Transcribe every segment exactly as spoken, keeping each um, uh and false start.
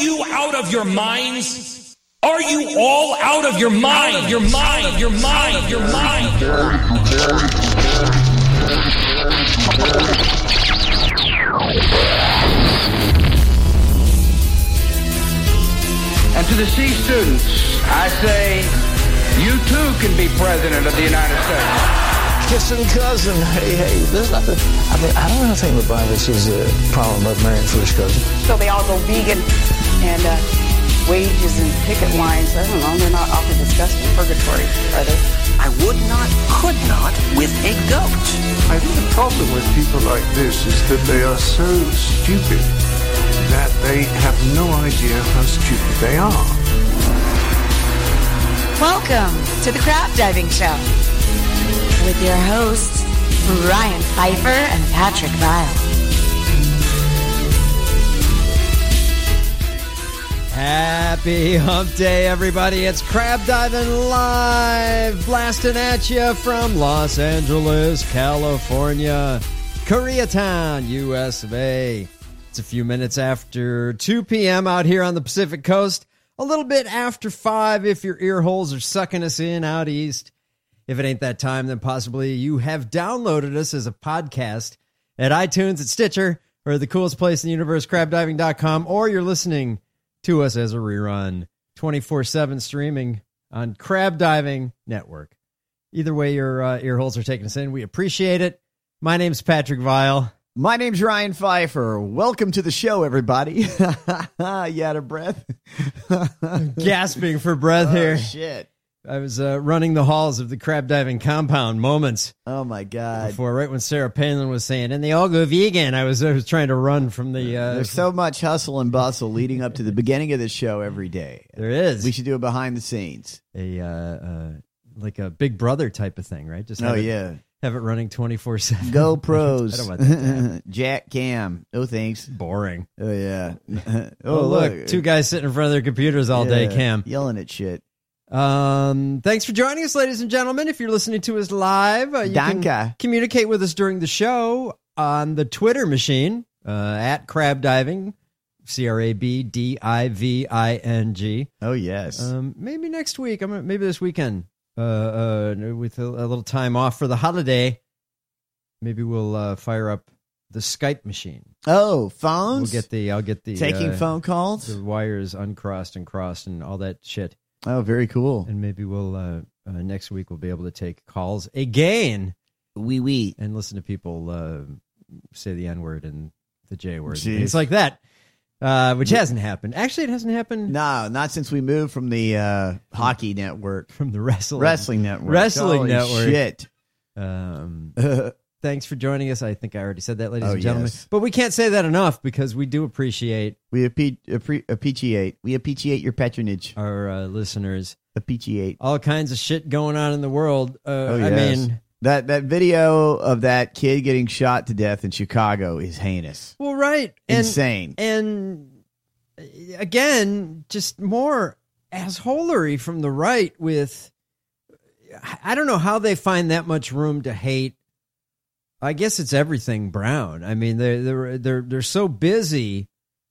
you out of your minds? Are you all out of your mind? Your mind, your mind, your mind. And to the C students, I say, you too can be president of the United States. Kissing cousin, hey, hey, there's nothing. I mean, I don't know anything about this is a problem about marrying first cousin. So they all go vegan and uh, wages and picket lines. I don't know, they're not awfully disgusting. Purgatory, are they? I would not, could not with a goat. I think the problem with people like this is that they are so stupid that they have no idea how stupid they are. Welcome to the Crab Diving Show with your hosts, Ryan Pfeiffer and Patrick Vile. Happy Hump Day, everybody. It's Crab Diving Live, blasting at you from Los Angeles, California, Koreatown, U S of A. It's a few minutes after two p.m. out here on the Pacific Coast. A little bit after five if your ear holes are sucking us in out east. If it ain't that time, then possibly you have downloaded us as a podcast at iTunes, at Stitcher, or the coolest place in the universe, crab diving dot com, or you're listening to us as a rerun, twenty-four seven streaming on Crab Diving Network. Either way your uh, ear holes are taking us in, we appreciate it. My name's Patrick Vile. My name's Ryan Pfeiffer. Welcome to the show, everybody. You out of breath? Gasping for breath oh, here. Shit. I was uh, running the halls of the crab diving compound moments. Oh, my God. Before, right when Sarah Palin was saying, and they all go vegan, I was I was trying to run from the... Uh, There's so much hustle and bustle leading up to the beginning of the show every day. There is. We should do it behind the scenes. A uh, uh, like a Big Brother type of thing, right? Just have oh, it, yeah. Have it running twenty-four seven. GoPros. I don't want that. Jack Cam. No thanks. Boring. Oh, yeah. oh, oh, look. look. Two guys sitting in front of their computers all yeah, day, Cam. Yelling at shit. Um, thanks for joining us, ladies and gentlemen. If you're listening to us live, uh, you Danke. can communicate with us during the show on the Twitter machine, uh, at Crab Diving, C R A B D I V I N G. Oh, yes. Um, maybe next week, I'm gonna, maybe this weekend, uh, uh, with a, a little time off for the holiday, maybe we'll uh, fire up the Skype machine. Oh, phones? We'll get the, I'll get the taking uh, phone calls, the wires uncrossed and crossed and all that shit. Oh, very cool. And maybe we'll, uh, uh, next week, we'll be able to take calls again. Wee wee. And listen to people uh, say the N-word and the J-word. Jeez. Things like that, uh, which hasn't happened. Actually, it hasn't happened. No, not since we moved from the uh, hockey network. From the wrestling. Wrestling network. Wrestling Holy network. shit. Um, thanks for joining us. I think I already said that, ladies oh, and gentlemen. Yes. But we can't say that enough because we do appreciate... We appe- appre- appreciate. We appreciate your patronage. Our uh, listeners. Appreciate. All kinds of shit going on in the world. Uh, oh, yes. I mean... That that video of that kid getting shot to death in Chicago is heinous. Well, right. Insane. And, and again, just more assholery from the right with... I don't know how they find that much room to hate. I guess it's everything brown. I mean, they're they're they're they're so busy,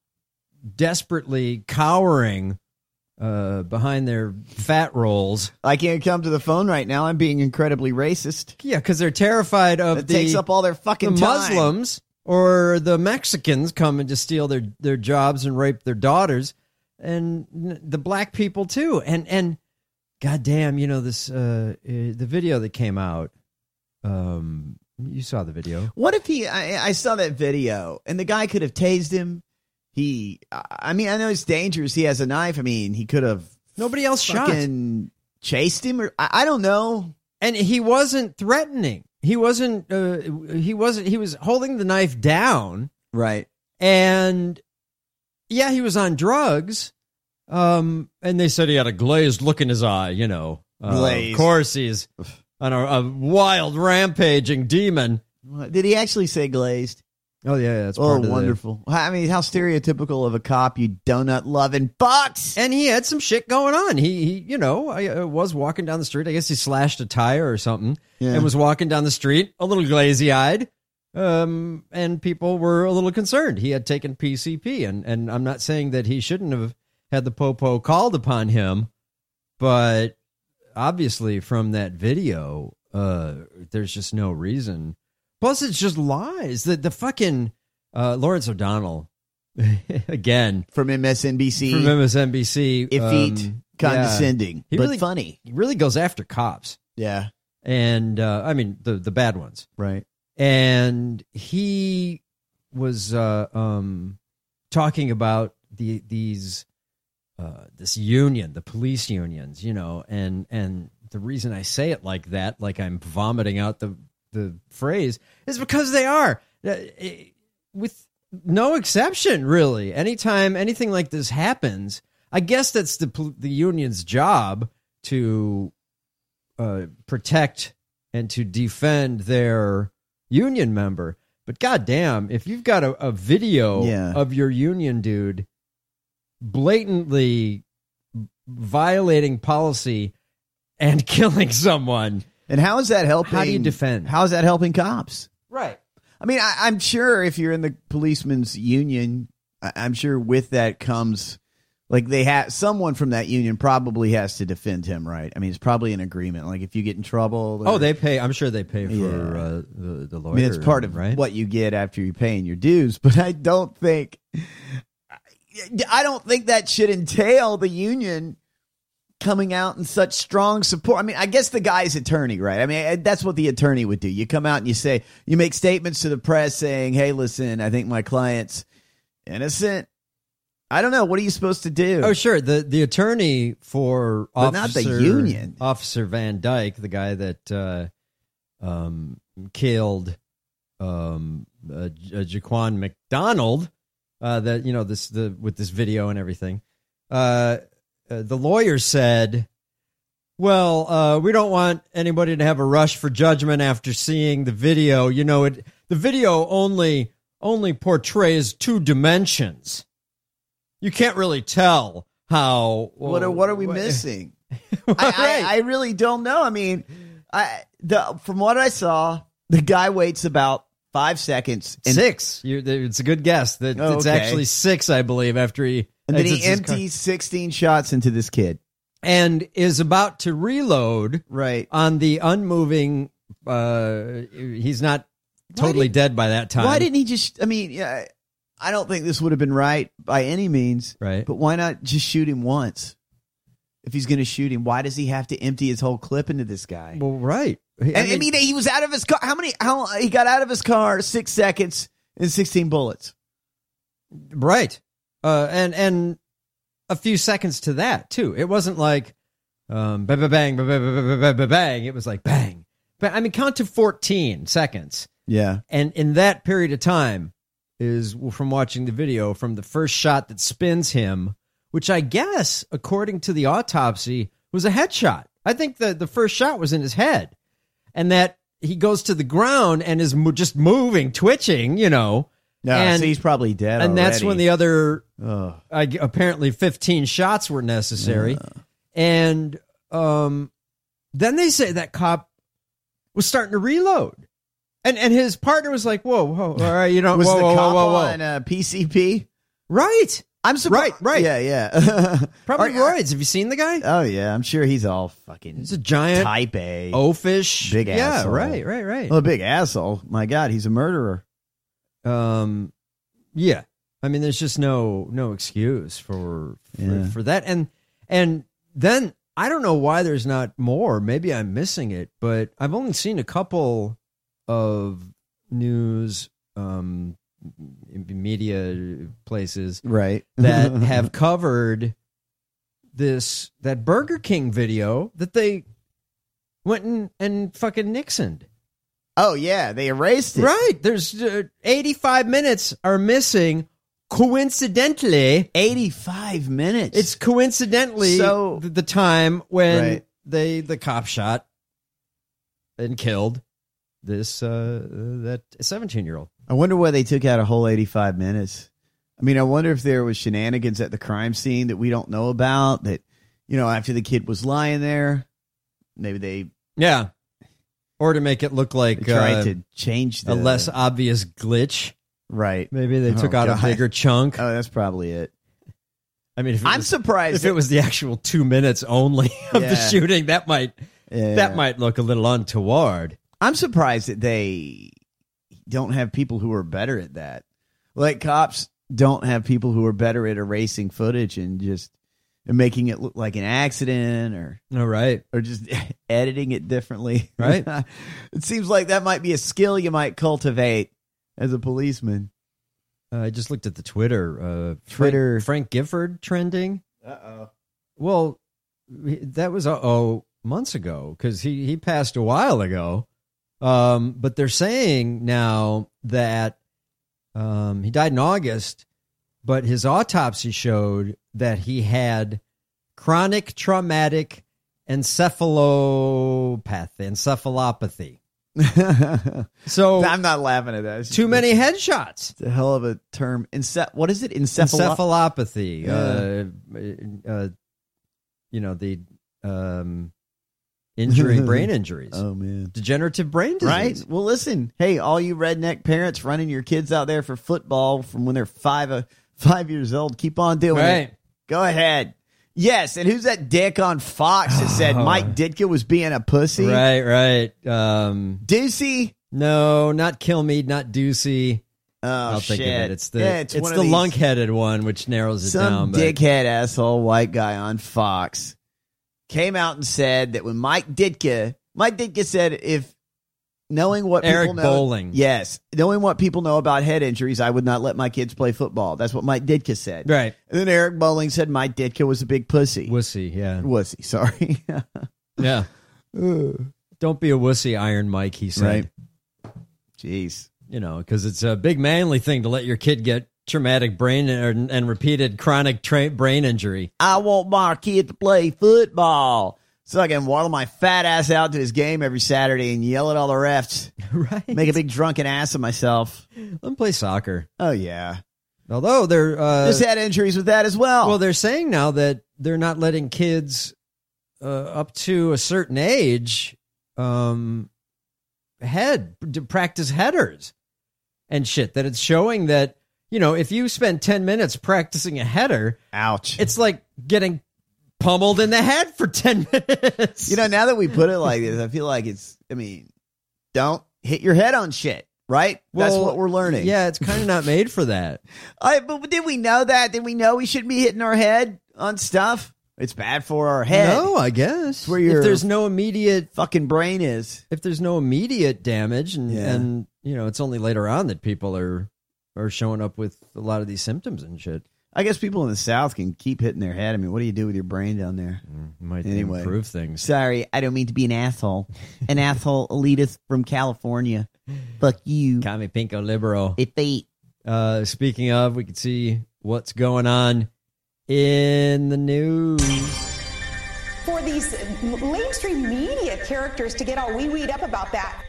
desperately cowering uh, behind their fat rolls. I can't come to the phone right now. I'm being incredibly racist. Yeah, because they're terrified of it the takes up all their fucking the time. Muslims or the Mexicans coming to steal their their jobs and rape their daughters, and the black people too. And and goddamn, you know this uh, the video that came out. Um. You saw the video. What if he, I, I saw that video and the guy could have tased him. He, I mean, I know it's dangerous. He has a knife. I mean, he could have. Nobody else fucking shot. Chased him or I, I don't know. And he wasn't threatening. He wasn't, uh, he wasn't, he was holding the knife down. Right. And yeah, he was on drugs. Um, and they said he had a glazed look in his eye, you know. Uh, glazed. Of course he's on a, a wild rampaging demon. Did he actually say glazed? Oh, yeah, yeah. That's oh, part of wonderful. The... I mean, how stereotypical of a cop, you donut-loving bucks. And he had some shit going on. He, he you know, I uh, was walking down the street. I guess he slashed a tire or something. Yeah. And was walking down the street, a little glazy-eyed. Um, and people were a little concerned. He had taken P C P, and, and I'm not saying that he shouldn't have had the popo called upon him, but obviously from that video, uh, there's just no reason. Plus, it's just lies. The, the fucking uh, Lawrence O'Donnell, again. From M S N B C. From M S N B C. Effete, um, condescending, yeah. He but really, funny. He really goes after cops. Yeah. And, uh, I mean, the, the bad ones. Right. And he was uh, um, talking about the these uh, this union, the police unions, you know, and and the reason I say it like that, like I'm vomiting out the the phrase, is because they are, uh, with no exception, really. Anytime anything like this happens, I guess that's the the union's job to uh, protect and to defend their union member. But goddamn, if you've got a, a video yeah. of your union dude blatantly violating policy and killing someone, and how is that helping? How do you defend? How is that helping cops? Right. I mean, I, I'm sure if you're in the policeman's union, I, I'm sure with that comes, like, they have someone from that union probably has to defend him, right? I mean, it's probably an agreement. Like, if you get in trouble, or, oh, they pay. I'm sure they pay for yeah. uh, the the lawyer. I mean, it's part of right? what you get after you're paying your dues. But I don't think, I don't think that should entail the union coming out in such strong support. I mean, I guess the guy's attorney, right? I mean, that's what the attorney would do. You come out and you say, you make statements to the press saying, "Hey, listen, I think my client's innocent." I don't know. What are you supposed to do? Oh, sure. The the attorney for but Officer, not the union. Officer Van Dyke, the guy that uh, um, killed um, uh, Jaquan McDonald, uh, that you know this the with this video and everything. Uh, uh, the lawyer said, "Well, uh, we don't want anybody to have a rush for judgment after seeing the video. You know, it the video only only portrays two dimensions. You can't really tell how." Well, what are what are we what, missing? right. I, I, I really don't know. I mean, I the from what I saw, the guy waits about five seconds. And, six. You, it's a good guess. That oh, it's okay. actually six, I believe. After he and then he empties empties sixteen shots into this kid, and is about to reload. Right on the unmoving. Uh, he's not totally did, dead by that time. Why didn't he just? I mean, yeah. I don't think this would have been right by any means. Right. But why not just shoot him once? If he's going to shoot him, why does he have to empty his whole clip into this guy? Well, right. I mean, I mean, he was out of his car. How many? How he got out of his car? Six seconds and sixteen bullets. Right. Uh, and and a few seconds to that too. It wasn't like um, bang, bang, bang, bang, bang, bang, bang. It was like bang. But I mean, count to fourteen seconds. Yeah. And in that period of time, is from watching the video, from the first shot that spins him, which I guess, according to the autopsy, was a headshot. I think the, the first shot was in his head. And that he goes to the ground and is mo- just moving, twitching, you know. No, and, so he's probably dead And already. that's when the other, Ugh. uh, apparently fifteen shots were necessary. Uh. And um, then they say that cop was starting to reload. And and his partner was like, "Whoa, whoa, all right, you don't." Was whoa, the whoa, cop whoa, whoa, whoa. on uh, P C P? Right. I'm surprised. Right, right. Yeah, yeah. Probably Are- roids. Have you seen the guy? Oh yeah, I'm sure he's all fucking. He's a giant type A, oafish, big yeah, asshole. right, right, right. Well, a big asshole. My God, he's a murderer. Um, yeah. I mean, there's just no no excuse for for, Yeah. for that. And and then I don't know why there's not more. Maybe I'm missing it, but I've only seen a couple of news um media places Right. that have covered this that Burger King video that they went and, and fucking nixoned. Oh yeah, they erased it. Right. There's uh, eighty-five minutes are missing. Coincidentally, eighty-five minutes. It's coincidentally So- the, the time when Right. they the cop shot and killed this uh that seventeen year old. I wonder why they took out a whole eighty-five minutes. I mean, I wonder if there was shenanigans at the crime scene that we don't know about. That, you know, after the kid was lying there, maybe they Yeah. Or to make it look like They tried uh, to change the a less obvious glitch. right. Maybe they took Oh, out God. a bigger chunk. Oh, that's probably it. I mean, if it I'm was, surprised if that- it was the actual two minutes only of Yeah. the shooting. That might Yeah. that might look a little untoward. I'm surprised that they don't have people who are better at that. Like cops don't have people who are better at erasing footage and just making it look like an accident or All right. or just editing it differently. Right. It seems like that might be a skill you might cultivate as a policeman. Uh, I just looked at the Twitter. Uh, Twitter. Frank, Frank Gifford trending. Uh-oh. Well, that was uh oh months ago because he he passed a while ago. Um, but they're saying now that um, he died in August, but his autopsy showed that he had chronic traumatic encephalopathy, encephalopathy. So I'm not laughing at that. It's too just- many headshots. It's a hell of a term. Ence- what is it? Encephalop- Encephalopathy. Yeah. Uh, uh, you know, the um, injury, brain injuries. Oh, man. Degenerative brain disease. Right? Well, listen. Hey, all you redneck parents running your kids out there for football from when they're five, uh, five years old, keep on doing Right. it. Go ahead. Yes, and who's that dick on Fox that said Mike Ditka was being a pussy? Right, right. Um, Ducey? no, not Kilmeade, not Ducey. Oh, I'll shit. think of it. It's the yeah, it's, it's, one the of these- lunk-headed one, which narrows it down. Some but- dickhead asshole white guy on Fox came out and said that when Mike Ditka, Mike Ditka said if knowing what Eric people know, Bowling. yes, knowing what people know about head injuries, I would not let my kids play football. That's what Mike Ditka said. Right. And then Eric Bowling said Mike Ditka was a big pussy. Wussy, yeah. Wussy, sorry. Yeah. Don't be a wussy, Iron Mike, he said. Right. Jeez. You know, because it's a big manly thing to let your kid get traumatic brain or, and repeated chronic tra- brain injury. I want my kid to play football so I can waddle my fat ass out to his game every Saturday and yell at all the refs. Right. Make a big drunken ass of myself. Let them play soccer. Oh, yeah. Although they're... Uh, Just had injuries with that as well. well, they're saying now that they're not letting kids uh, up to a certain age um, head, to practice headers and shit. That it's showing that, you know, if you spend ten minutes practicing a header, ouch. it's like getting pummeled in the head for ten minutes. You know, now that we put it like this, I feel like it's, I mean, don't hit your head on shit, right? That's Well, what we're learning. Yeah, it's kind of not made for that. I, but did we know that? Did we know we shouldn't be hitting our head on stuff? It's bad for our head. No, I guess. where your if there's no immediate fucking brain is. if there's no immediate damage and, Yeah. and you know, it's only later on that people are are showing up with a lot of these symptoms and shit. I guess people in the South can keep hitting their head. I mean, what do you do with your brain down there? Might Anyway. improve things. Sorry, I don't mean to be an asshole. An asshole elitist from California. Fuck you. Kami Pinko Libero. If they Uh, speaking of, we can see what's going on in the news. For these mainstream media characters to get all wee-weed up about that.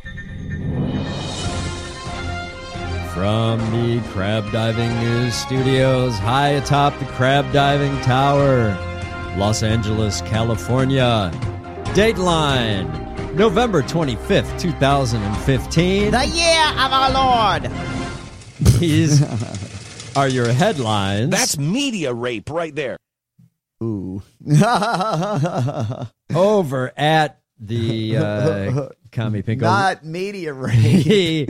From the Crab Diving News Studios, high atop the Crab Diving Tower, Los Angeles, California. Dateline, November twenty-fifth, twenty fifteen. The year of our Lord. These are your headlines. That's media rape right there. Ooh. Over at the uh, Kami Pinko. Not media rape.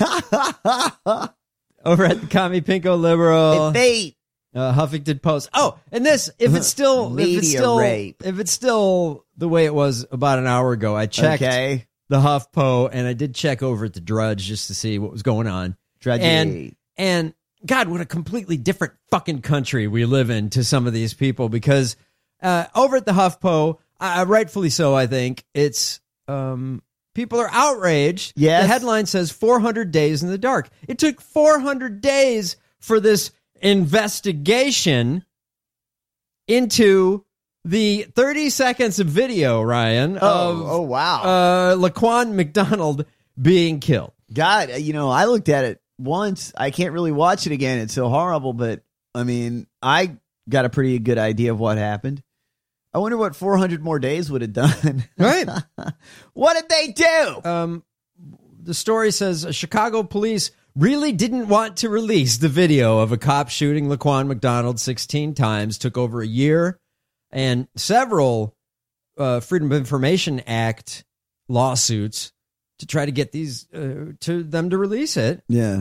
Over at the Kami Pinko Liberal. Fate. Uh, Huffington Post. Oh, and this, if it's still, if it's Media still, rape. if it's still the way it was about an hour ago, I checked Okay. the HuffPo and I did check over at the Drudge just to see what was going on. Drudge. And, and God, what a completely different fucking country we live in to some of these people, because uh, over at the HuffPo, uh, rightfully so, I think it's um, people are outraged. Yes. The headline says four hundred days in the dark. It took four hundred days for this investigation into the thirty seconds of video, Ryan, Oh, of oh wow. uh, Laquan McDonald being killed. God, you know, I looked at it once. I can't really watch it again. It's so horrible, but I mean, I got a pretty good idea of what happened. I wonder what four hundred more days would have done. Right. What did they do? Um, the story says Chicago police really didn't want to release the video of a cop shooting Laquan McDonald sixteen times. Took over a year, and several uh, Freedom of Information Act lawsuits to try to get these uh, to them to release it. Yeah.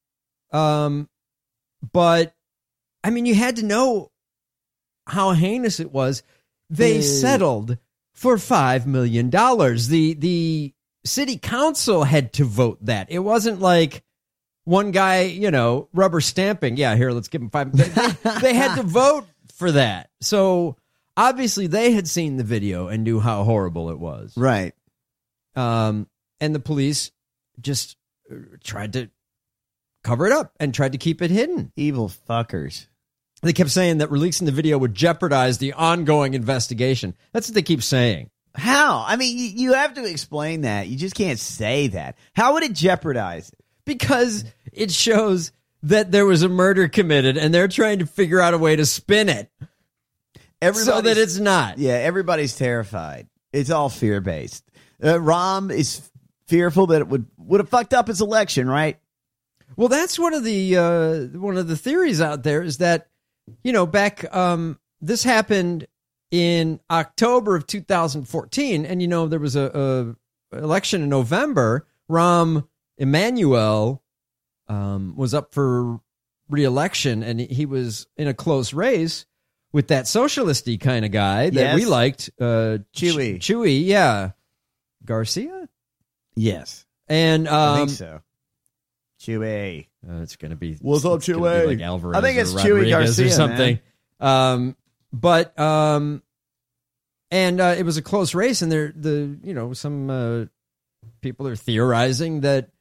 Um, but I mean, you had to know how heinous it was. They Hey. settled for five million dollars. The the city council had to vote that. It wasn't like one guy, you know, rubber stamping. Yeah, here, let's give him five. They, they, they had to vote for that. So obviously they had seen the video and knew how horrible it was. Right. Um, and the police just uh, tried to cover it up and tried to keep it hidden. Evil fuckers. They kept saying that releasing the video would jeopardize the ongoing investigation. That's what they keep saying. How? I mean, you, you have to explain that. You just can't say that. How would it jeopardize it? Because it shows that there was a murder committed and they're trying to figure out a way to spin it so Everybody's- that it's not. Yeah, everybody's terrified. It's all fear-based. Uh, Rahm is fearful that it would would have fucked up his election, right? Well, that's one of the uh, one of the theories out there is that, you know, back um, this happened in October of two thousand fourteen, and you know there was a, a election in November. Rahm Emanuel um, was up for re-election, and he was in a close race with that socialisty kind of guy that Yes. we liked, uh, Chewy. Ch- Chewy, yeah, Garcia, Yes. and um, I think so. Chewy. Uh, it's going to be What's up, it's gonna Chewy? be like Alvarez I think or it's Chewy Rodriguez Garcia, or something. Um, but um, and uh, it was a close race, and there the you know some uh, people are theorizing that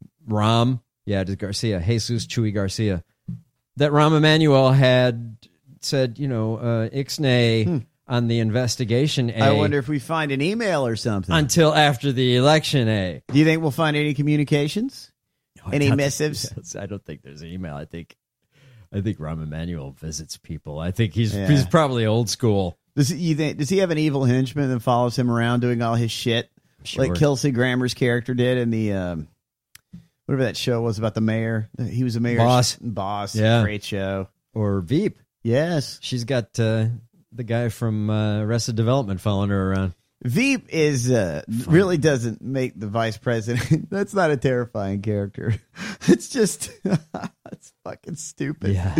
Rahm, yeah, it is Garcia, Jesus Chewy Garcia, that Rahm Emanuel had said, you know, uh, ixnay Hmm. on the investigation. A, I wonder if we find an email or something. until after the election. A. Do you think we'll find any communications? Any I missives? don't- I don't think there's an email. I think, I think Rahm Emanuel visits people. I think he's Yeah. he's probably old school. Does he, you think, does he have an evil henchman that follows him around doing all his shit? Sure. Like Kelsey Grammer's character did in the, um, whatever that show was about the mayor. He was a mayor's Boss. boss. Yeah. Great show. Or Veep. Yes. She's got uh, the guy from uh, Arrested Development following her around. Veep is uh, really doesn't make the vice president. That's not a terrifying character. It's just it's fucking stupid. Yeah.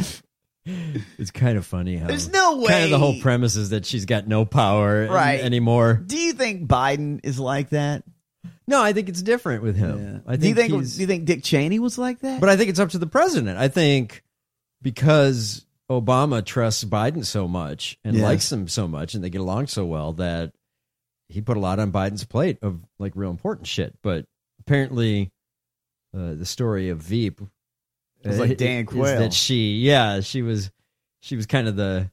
It's kind of funny how There's no way. kind of the whole premise is that she's got no power an- Right. anymore. Do you think Biden is like that? No, I think it's different with him. I think do you think he's- do you think Dick Cheney was like that? But I think it's up to the president. I think because Obama trusts Biden so much and Yeah. likes him so much and they get along so well that he put a lot on Biden's plate of like real important shit. But apparently uh, the story of Veep It was like uh, Dan is Quayle. that she, yeah, she was, she was kind of the,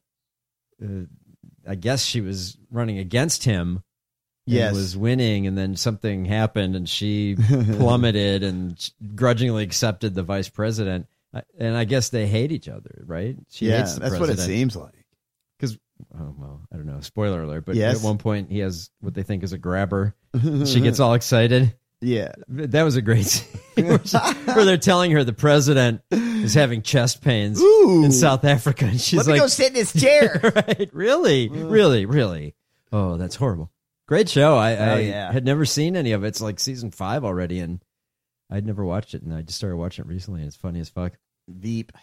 uh, I guess she was running against him. And Yes. was winning, and then something happened, and she plummeted and grudgingly accepted the vice president. I- And I guess they hate each other, right? She yeah, hates the that's what it president. seems like. Because, oh, well, I don't know. Spoiler alert, but Yes. at one point he has what they think is a grabber. She gets all excited. Yeah. That was a great scene where, she- where they're telling her the president is having chest pains Ooh. in South Africa, and she's Let me like, go sit in this chair. right? Really, really, really. Oh, that's horrible. Great show. I, Oh, I yeah. had never seen any of it. It's like season five already, and I'd never watched it, and I just started watching it recently, and it's funny as fuck. Veep.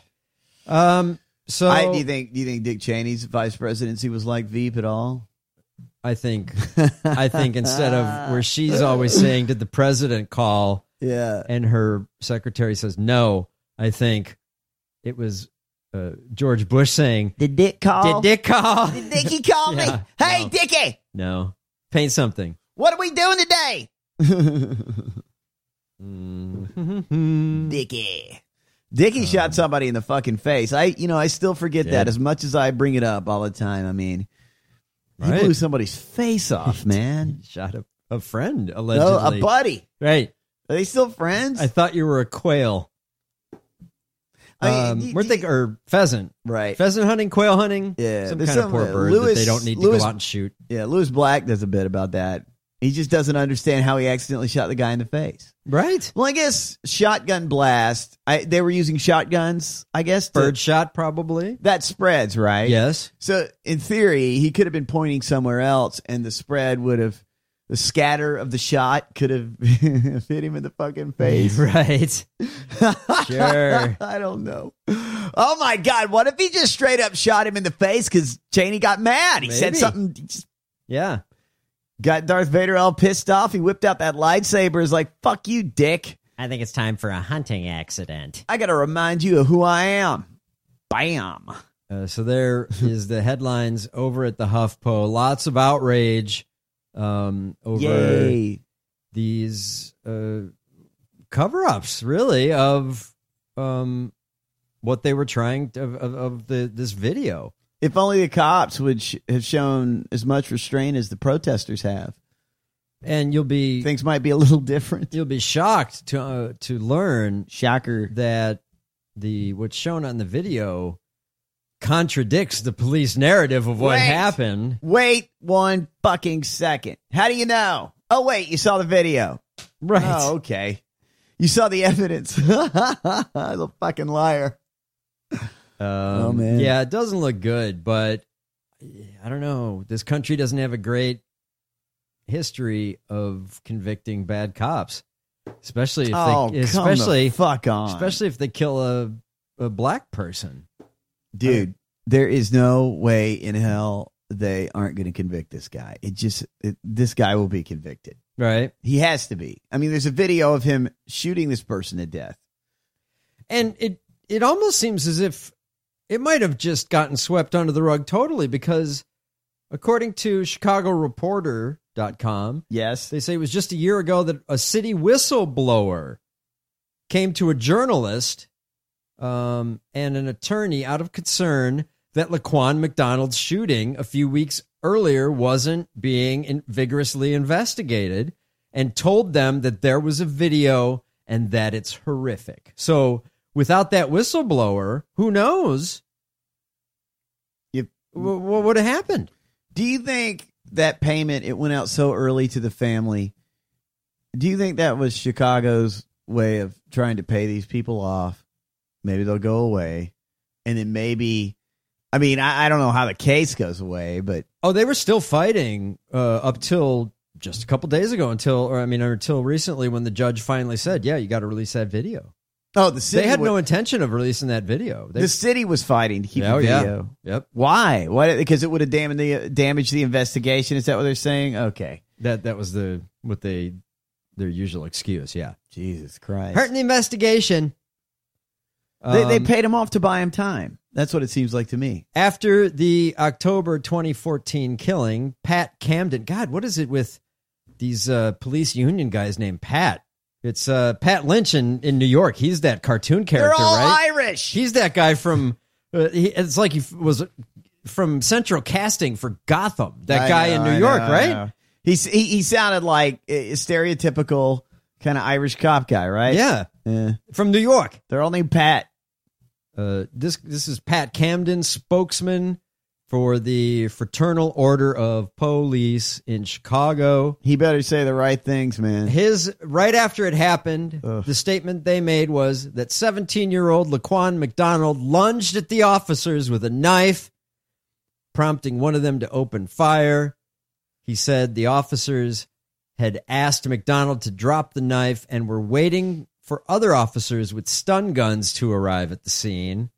Um. So I, do you think do you think Dick Cheney's vice presidency was like Veep at all? I think I think instead of where she's always saying, "Did the president call?" Yeah. and her secretary says no, I think it was uh, George Bush saying, Did Dick call? "Did Dick call?" Did Dickie call Yeah, me? Hey, no. Dickie, No, paint something. what are we doing today? Mm. Dickie. Dickie shot somebody in the fucking face. I, you know, I still forget Did. that as much as I bring it up all the time. I mean, he Right. blew somebody's face off, man. Shot a, a friend allegedly. No, a buddy. Right. Are they still friends? I thought you were a quail. I mean, Um, y- weren't they or pheasant? Right. Pheasant hunting, quail hunting. Yeah, some there's kind of some, poor uh, bird Lewis- that they don't need to Lewis- go out and shoot. Yeah, Lewis Black does a bit about that. He just doesn't understand how he accidentally shot the guy in the face. Right. Well, I guess shotgun blast. I, they were using shotguns, I guess. to- Bird shot, probably. That spreads, right? Yes. So, in theory, he could have been pointing somewhere else, and the spread would have, the scatter of the shot could have hit him in the fucking face. Right. Sure. I don't know. Oh, my God. What if he just straight up shot him in the face because Cheney got mad? He said Maybe. something. He just Yeah. got Darth Vader all pissed off. He whipped out that lightsaber. Is like, fuck you, dick. I think it's time for a hunting accident. I got to remind you of who I am. Bam. Uh, so there is the headlines over at the HuffPo. Lots of outrage um, over Yay. these uh, cover-ups, really, of um, what they were trying to, of, of, of the this video. If only the cops would sh- have shown as much restraint as the protesters have. And you'll be Things might be a little different. you'll be shocked to uh, to learn Shocker. that the what's shown on the video contradicts the police narrative of what Wait. happened. Wait one fucking second. How do you know? Oh, wait, you saw the video. Right. Oh, okay. You saw the evidence. The fucking liar. Um, Oh, man. Yeah, it doesn't look good, but I don't know. This country doesn't have a great history of convicting bad cops, especially if Oh, they, come especially the fuck on. especially if they kill a a black person. Dude, there is no way in hell they aren't going to convict this guy. It just, it, this guy will be convicted. Right. He has to be. I mean, there's a video of him shooting this person to death. And it it almost seems as if it might have just gotten swept under the rug totally, because according to Chicago Reporter dot com, Yes. they say it was just a year ago that a city whistleblower came to a journalist um, and an attorney out of concern that Laquan McDonald's shooting a few weeks earlier wasn't being in- vigorously investigated, and told them that there was a video and that it's horrific. So without that whistleblower, who knows You- what, what would have happened? Do you think that payment, it went out so early to the family, do you think that was Chicago's way of trying to pay these people off? Maybe they'll go away. And then maybe, I mean, I, I don't know how the case goes away, but Oh, they were still fighting uh, up till just a couple days ago, until, or I mean, until recently, when the judge finally said, "Yeah, you got to release that video." oh, the city They had wa- no intention of releasing that video. They, the city was fighting to keep oh, the yeah. video. Yep. Why? Why? Because it would have damaged the damaged the investigation. Is that what they're saying? Okay. That that was the what they their usual excuse. Yeah, Jesus Christ. hurting the investigation. They, they Um, paid him off to buy him time. That's what it seems like to me. After the October twenty fourteen killing, Pat Camden. God, what is it with these uh, police union guys named Pat? It's uh, Pat Lynch in, in New York. He's that cartoon character, They're all right? Irish. He's that guy from. Uh, he, it's like he f- was from Central Casting for Gotham. That I guy know, in New I York, know, I right? know. He's, he he sounded like a stereotypical kind of Irish cop guy, right? Yeah, Yeah. from New York. They're all named Pat. Uh, this this is Pat Camden, spokesman for the Fraternal Order of Police in Chicago. He better say the right things, man. His right after it happened, Ugh. the statement they made was that seventeen-year-old Laquan McDonald lunged at the officers with a knife, prompting one of them to open fire. He said the officers had asked McDonald to drop the knife and were waiting for other officers with stun guns to arrive at the scene.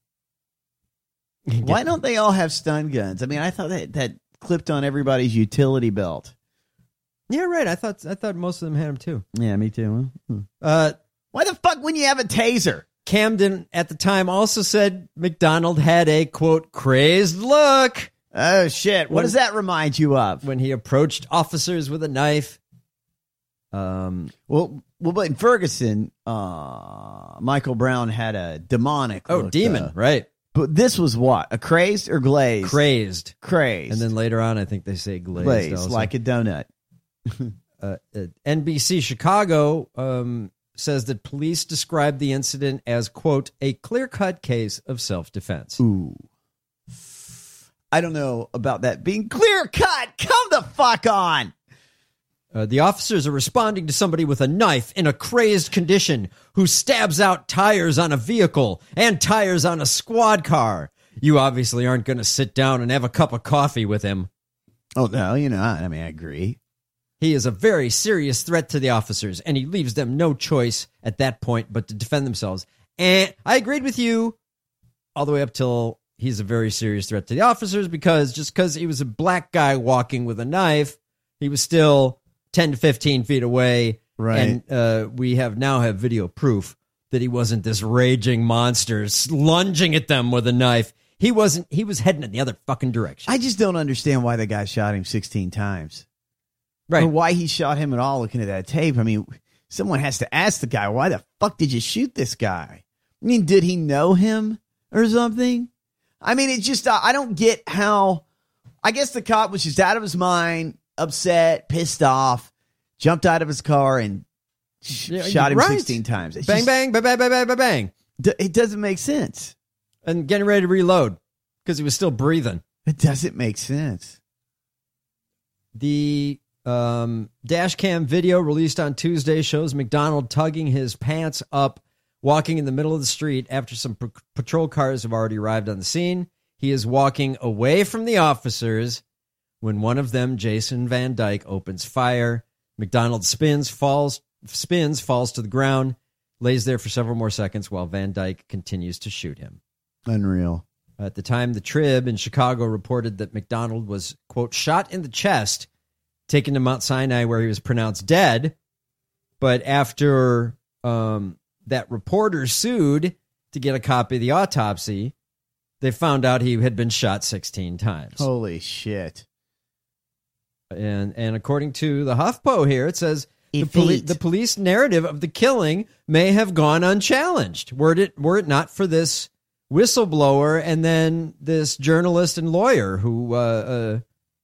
Why don't they all have stun guns? I mean, I thought that, that clipped on everybody's utility belt. Yeah, right. I thought I thought most of them had them too. Yeah, me too. Hmm. Uh, Why the fuck wouldn't you have a taser? Camden at the time also said McDonald had a, quote, crazed look Oh, shit. What When- does that remind you of? when he approached officers with a knife. Um, Well, well, but in Ferguson, uh, Michael Brown had a demonic oh, look, demon, uh, right. But this was what? A crazed or glazed? Crazed. Crazed. And then later on, I think they say glazed. glazed, also. like a donut. uh, uh, N B C Chicago um, says that police described the incident as, quote, a clear-cut case of self-defense. Ooh. I don't know about that being clear-cut. Come the fuck on. Uh, the officers are responding to somebody with a knife in a crazed condition who stabs out tires on a vehicle and tires on a squad car. You obviously aren't going to sit down and have a cup of coffee with him. Oh, no, you know, I mean, I agree. He is a very serious threat to the officers, and he leaves them no choice at that point but to defend themselves. And I agreed with you all the way up till he's a very serious threat to the officers, because just because he was a black guy walking with a knife, he was still ten to fifteen feet away. Right. And uh, we have now have video proof that he wasn't this raging monster lunging at them with a knife. He wasn't. He was heading in the other fucking direction. I just don't understand why the guy shot him sixteen times. Right. Or why he shot him at all, looking at that tape. I mean, someone has to ask the guy, why the fuck did you shoot this guy? I mean, did he know him or something? I mean, it's just, uh, I don't get how, I guess the cop was just out of his mind, upset, pissed off, jumped out of his car and sh- Yeah, shot him right. sixteen times. It's Bang, just- bang, bang, bang, bang, bang, bang, bang. D- It doesn't make sense. And getting ready to reload because he was still breathing. It doesn't make sense. The um, dash cam video released on Tuesday shows McDonald tugging his pants up, walking in the middle of the street after some p- patrol cars have already arrived on the scene. He is walking away from the officers when one of them, Jason Van Dyke, opens fire. McDonald spins, falls, spins, falls to the ground, lays there for several more seconds while Van Dyke continues to shoot him. Unreal. At the time, the Trib in Chicago reported that McDonald was, quote, shot in the chest, taken to Mount Sinai where he was pronounced dead. But after um, that reporter sued to get a copy of the autopsy, they found out he had been shot sixteen times. Holy shit. And and according to the HuffPo here, it says the, If poli- it- the police narrative of the killing may have gone unchallenged were it, were it not for this whistleblower and then this journalist and lawyer who uh, uh,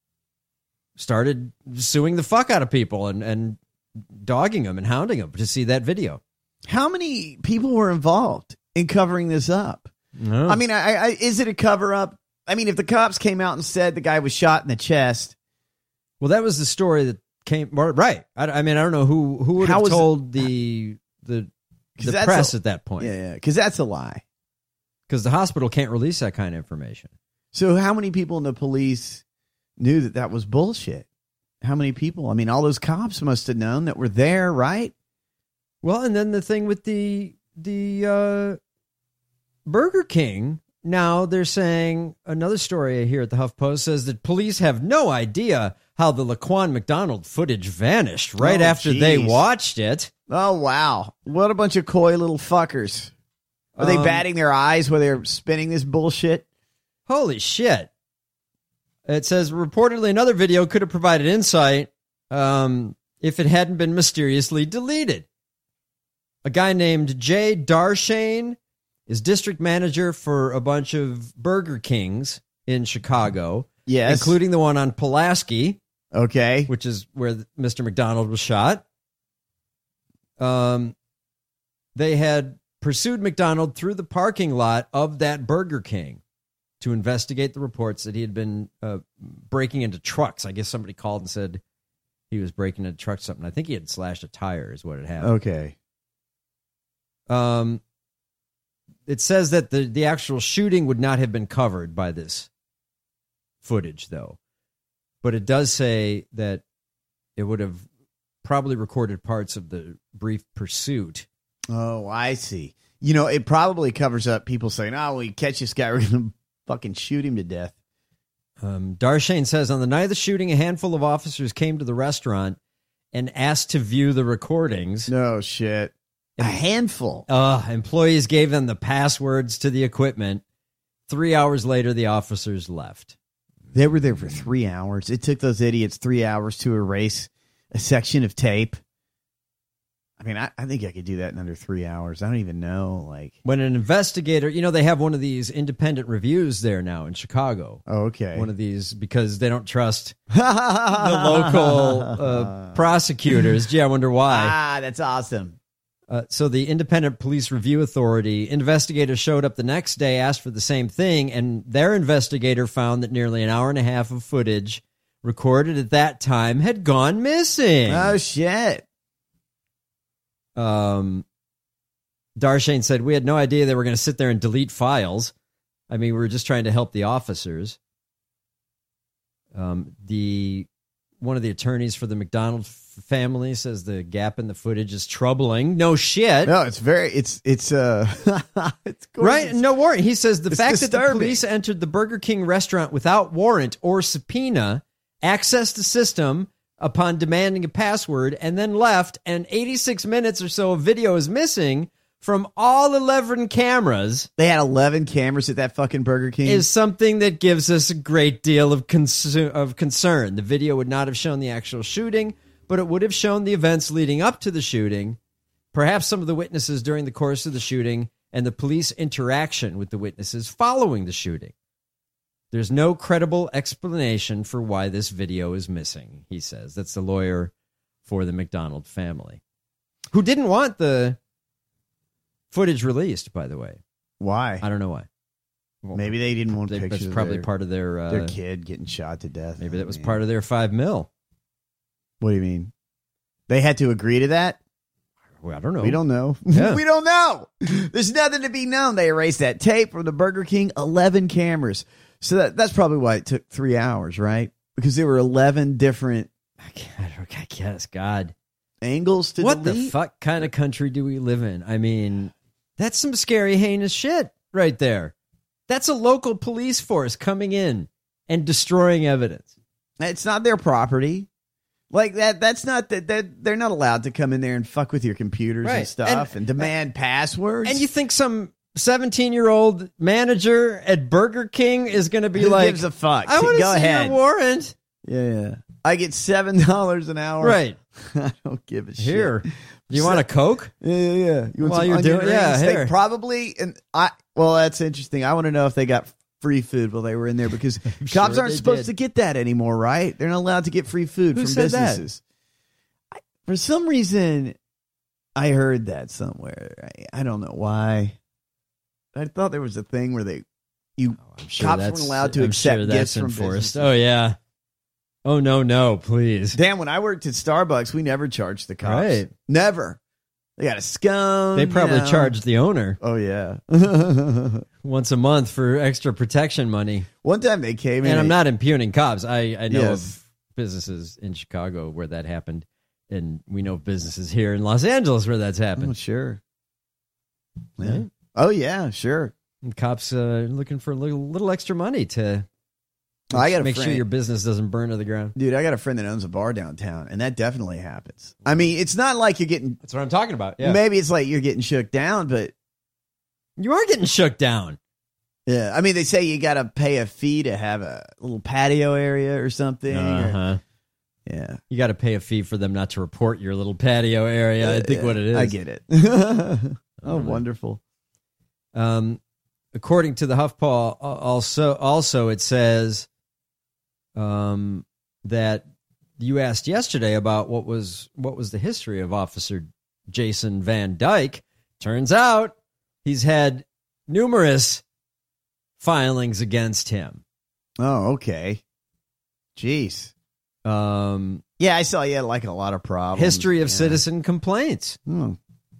started suing the fuck out of people and, and dogging them and hounding them to see that video. How many people were involved in covering this up? No. I mean, I, I, is it a cover up? I mean, if the cops came out and said the guy was shot in the chest. Well, that was the story that came right. I, I mean, I don't know who, who would How have was told the the, the that's press a- at that point. Yeah, yeah, because that's a lie. Because the hospital can't release that kind of information. So how many people in the police knew that that was bullshit? How many people? I mean, all those cops must have known that were there, right? Well, and then the thing with the the uh, Burger King, now they're saying, another story here at the HuffPost says that police have no idea how the Laquan McDonald footage vanished right Oh, after they geez. watched it. Oh, wow. What a bunch of coy little fuckers. Are they Um, batting their eyes while they're spinning this bullshit? Holy shit. It says reportedly another video could have provided insight um, if it hadn't been mysteriously deleted. A guy named Jay Darshane is district manager for a bunch of Burger Kings in Chicago. Yes. Including the one on Pulaski. Okay. Which is where Mister McDonald was shot. Um, they had pursued McDonald through the parking lot of that Burger King to investigate the reports that he had been uh, breaking into trucks. I guess somebody called and said he was breaking into trucks something. I think he had slashed a tire is what it happened. Okay. Um, it says that the, the actual shooting would not have been covered by this footage, though. But it does say that it would have probably recorded parts of the brief pursuit. Oh, I see. You know, it probably covers up people saying, oh, we catch this guy, we're going to fucking shoot him to death. Um, Darshane says, on the night of the shooting, a handful of officers came to the restaurant and asked to view the recordings. No shit. A handful. Uh, employees gave them the passwords to the equipment. Three hours later, the officers left. They were there for three hours. It took those idiots three hours to erase a section of tape. I mean, I, I think I could do that in under three hours. I don't even know. Like, when an investigator, you know, they have one of these independent reviews there now in Chicago. Oh, okay. One of these because they don't trust the local uh, prosecutors. Gee, I wonder why. Ah, that's awesome. Uh, so the Independent Police Review Authority investigators showed up the next day, asked for the same thing, and their investigator found that nearly an hour and a half of footage recorded at that time had gone missing. Oh, shit. Um, Darshane said, we had no idea they were going to sit there and delete files. I mean, we were just trying to help the officers. Um, the one of the attorneys for the McDonald family says the gap in the footage is troubling. No shit. No, it's very, it's, it's, uh, it's gorgeous. Right. No warrant. He says the It's fact that the disturbing. police entered the Burger King restaurant without warrant or subpoena, accessed the system upon demanding a password, and then left, and eighty-six minutes or so of video is missing from all eleven cameras. They had eleven cameras at that fucking Burger King. Is something that gives us a great deal of, consu- of concern. The video would not have shown the actual shooting, but it would have shown the events leading up to the shooting, perhaps some of the witnesses during the course of the shooting, and the police interaction with the witnesses following the shooting. There's no credible explanation for why this video is missing, he says. That's the lawyer for the McDonald family, who didn't want the footage released, by the way. Why? I don't know why. Well, maybe they didn't want they, pictures. That's probably of their, part of their uh, their kid getting shot to death. Maybe that was part of their five mil. What do you mean? They had to agree to that? Well, I don't know. We don't know. Yeah. We don't know. There's nothing to be known. They erased that tape from the Burger King, eleven cameras. So that, that's probably why it took three hours, right? Because there were eleven different I can't, I guess, God. angles to What delete. the fuck kind of country do we live in? I mean, that's some scary, heinous shit right there. That's a local police force coming in and destroying evidence. It's not their property. Like that. That's not that. That they're not allowed to come in there and fuck with your computers Right. and stuff and, And- demand passwords. And you think some seventeen-year-old manager at Burger King is going to be Who like, gives a fuck? I want to Go see ahead. your warrant. Yeah, yeah. I get seven dollars an hour. Right. I don't give a shit. Here. You want a Coke? Yeah, yeah, yeah. You want While some you're onion doing- yeah, rings? here. They probably and I. Well, that's interesting. I want to know if they got free food while they were in there because cops sure aren't they supposed did. to get that anymore, right? They're not allowed to get free food Who from said that? businesses. I, for some reason, I heard that somewhere. I, I don't know why. I thought there was a thing where they you Sure cops that's- weren't allowed to I'm accept sure gifts that's from enforced. businesses. Oh, yeah. Oh, no, no, please. Damn, when I worked at Starbucks, we never charged the cops. Right. Never. They got a scone. They probably you know. charged the owner Oh, yeah. once a month for extra protection money. One time they came in. And I'm not impugning cops. I, I know Yes. of businesses in Chicago where that happened. And we know of businesses here in Los Angeles where that's Oh, happened. sure. Yeah. Right? Oh, yeah, sure. And cops uh, looking for a little, little extra money to Oh, I got a make sure friend- your business doesn't burn to the ground. Dude, I got a friend that owns a bar downtown, and that definitely happens. I mean, it's not like you're getting, That's what I'm talking about. Yeah. maybe it's like you're getting shook down, but You are getting shook down. yeah. I mean, they say you got to pay a fee to have a little patio area or something. or- Uh-huh. yeah. You got to pay a fee for them not to report your little patio area. I think Yeah, what it is. I get it. oh, know. wonderful. Um, according to the HuffPo, also, also it says um, that you asked yesterday about what was what was the history of Officer Jason Van Dyke. Turns out he's had numerous filings against him. Oh, okay. Jeez. Um, Yeah, I saw you had like a lot of problems. history of Yeah. citizen complaints. Hmm.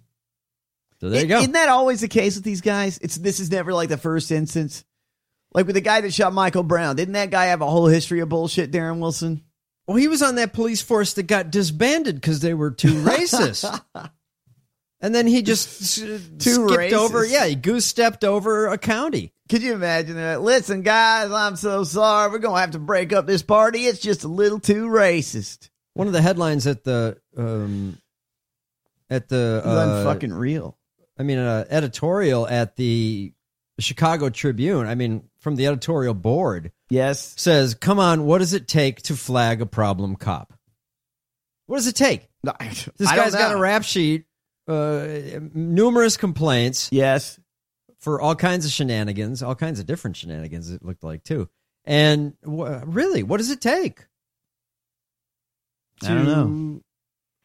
So there you I- go. Isn't that always the case with these guys? It's this is never like the first instance. Like with the guy that shot Michael Brown, didn't that guy have a whole history of bullshit, Darren Wilson? Well, he was on that police force that got disbanded because they were too racist. And then he just s- skipped racist. over. Yeah, he goose stepped over a county. Could you imagine that? Listen, guys, I'm so sorry. We're gonna have to break up this party. It's just a little too racist. One of the headlines at the um, at the It's uh, unfucking real. I mean, uh, editorial at the Chicago Tribune. I mean, from the editorial board Yes. says, "Come on, what does it take to flag a problem cop? What does it take? No, This I don't guy's got a know. rap sheet, uh, numerous complaints." Yes. For all kinds of shenanigans, all kinds of different shenanigans, it looked like, too. And wh- really, what does it take? I don't know.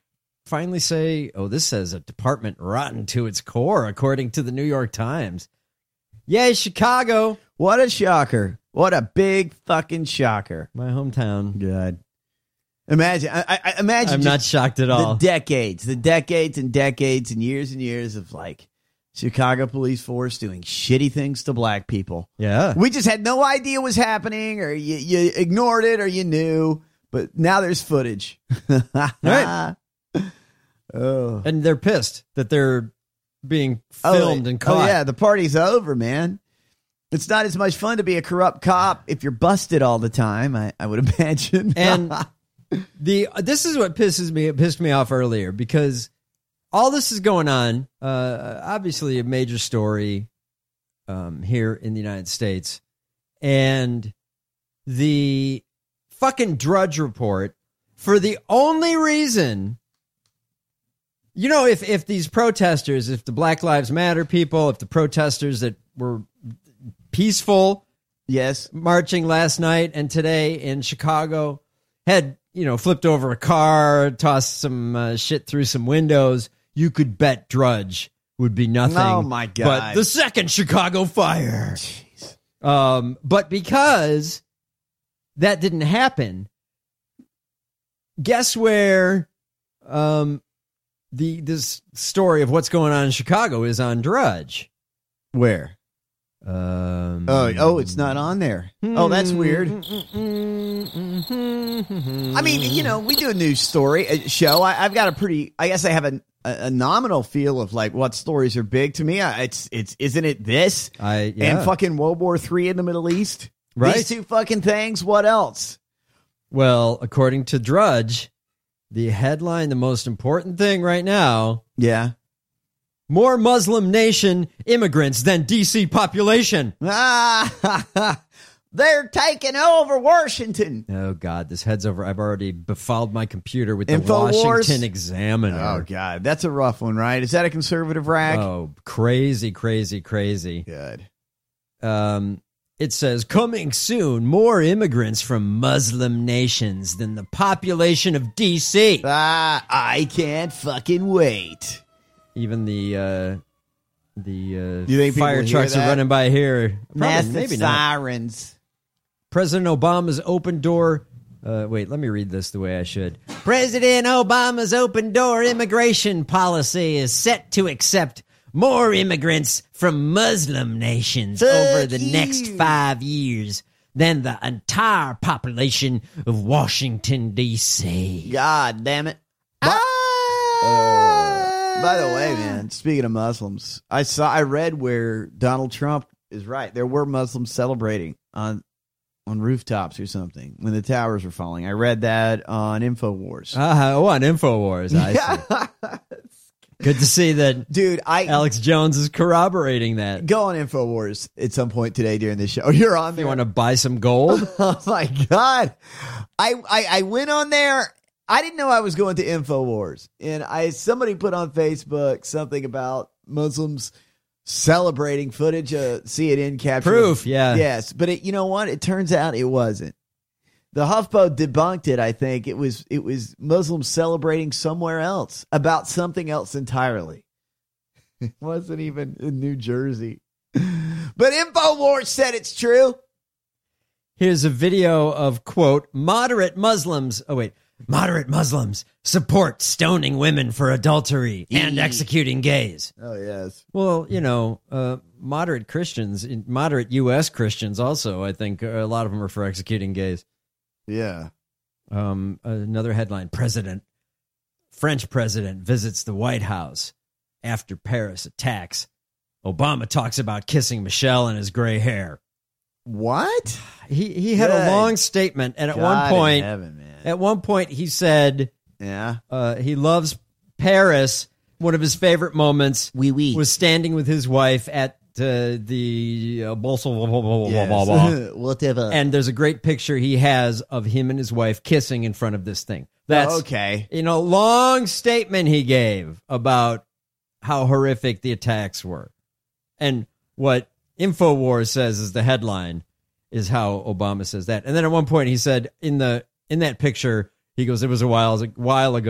finally say, oh, this says a department rotten to its core, according to the New York Times. Yay, Chicago. What a shocker. What a big fucking shocker. My hometown. Good. Imagine, I, I imagine. I'm not shocked at all. The decades, the decades and decades and years and years of like Chicago police force doing shitty things to black people. Yeah. We just had no idea what was happening, or you, you ignored it, or you knew, but now there's footage. Right. Oh. And they're pissed that they're being filmed oh, and caught. Oh, yeah, the party's over, man. It's not as much fun to be a corrupt cop if you're busted all the time, I, I would imagine. And the this is what pisses me it pissed me off earlier, because all this is going on, uh, obviously a major story um, here in the United States, and the fucking Drudge Report, for the only reason, you know, if, if these protesters, if the Black Lives Matter people, if the protesters that were peaceful, yes, marching last night and today in Chicago had, you know, flipped over a car, tossed some uh, shit through some windows, you could bet Drudge would be nothing. Oh my God. But the second Chicago fire. Jeez. Um, but because that didn't happen, guess where um, the this story of what's going on in Chicago is on Drudge. Where? Um, oh, oh, it's not on there. Oh, that's weird. I mean, you know, we do a news story a show. I, I've got a pretty, I guess I have a, a, a nominal feel of like what stories are big to me. I, it's, it's, isn't it this? I, yeah. And fucking World War Three in the Middle East? Right. These two fucking things. What else? Well, according to Drudge, the headline, the most important thing right now. Yeah. More Muslim nation immigrants than D C population. Ah, they're taking over Washington. Oh, God, this head's over. I've already befouled my computer with the InfoWars? Washington Examiner. Oh, God, that's a rough one, right? Is that a conservative rag? Oh, crazy, crazy, crazy. Good. Um, it says, coming soon, more immigrants from Muslim nations than the population of D C. Ah, I can't fucking wait. Even the uh, the uh, you think fire trucks are running by here. Massive maybe sirens. Not. President Obama's open door. Uh, wait, let me read this the way I should. President Obama's open door immigration policy is set to accept more immigrants from Muslim nations Fuck over the you. next five years than the entire population of Washington, D C. God damn it. But, uh, by the way, man, speaking of Muslims, I saw, I read where Donald Trump is right. There were Muslims celebrating on on rooftops or something when the towers were falling. I read that on InfoWars. Uh, oh, on InfoWars. I see. Good to see that, dude. I Alex Jones is corroborating that. Go on InfoWars at some point today during this show. You're on there. You want to buy some gold? Oh my God! I, I I went on there. I didn't know I was going to InfoWars, and I somebody put on Facebook something about Muslims celebrating footage of C N N capture proof. Yeah, yes, but it, you know what? It turns out it wasn't. The HuffPo debunked it. I think it was it was Muslims celebrating somewhere else about something else entirely. It wasn't even in New Jersey, but InfoWars said it's true. Here's a video of, quote, moderate Muslims. Oh, wait. Moderate Muslims support stoning women for adultery and executing gays. Oh, yes. Well, you know, uh, moderate Christians, moderate U S Christians also, I think a lot of them are for executing gays. Yeah. Um, another headline, President, French president visits the White House after Paris attacks. Obama talks about kissing Michelle and his gray hair. What? He he had Good. a long statement, and at God one point, in heaven, man. at one point, he said, "Yeah, uh, he loves Paris." One of his favorite moments oui, oui. was standing with his wife at uh, the uh, blah, blah, blah, blah, yes. blah, blah. Whatever. And there's a great picture he has of him and his wife kissing in front of this thing. That's oh, okay. You know, long statement he gave about how horrific the attacks were, and what InfoWars says is the headline is how Obama says that. And then at one point he said in the in that picture, he goes, it was a while, a while ago,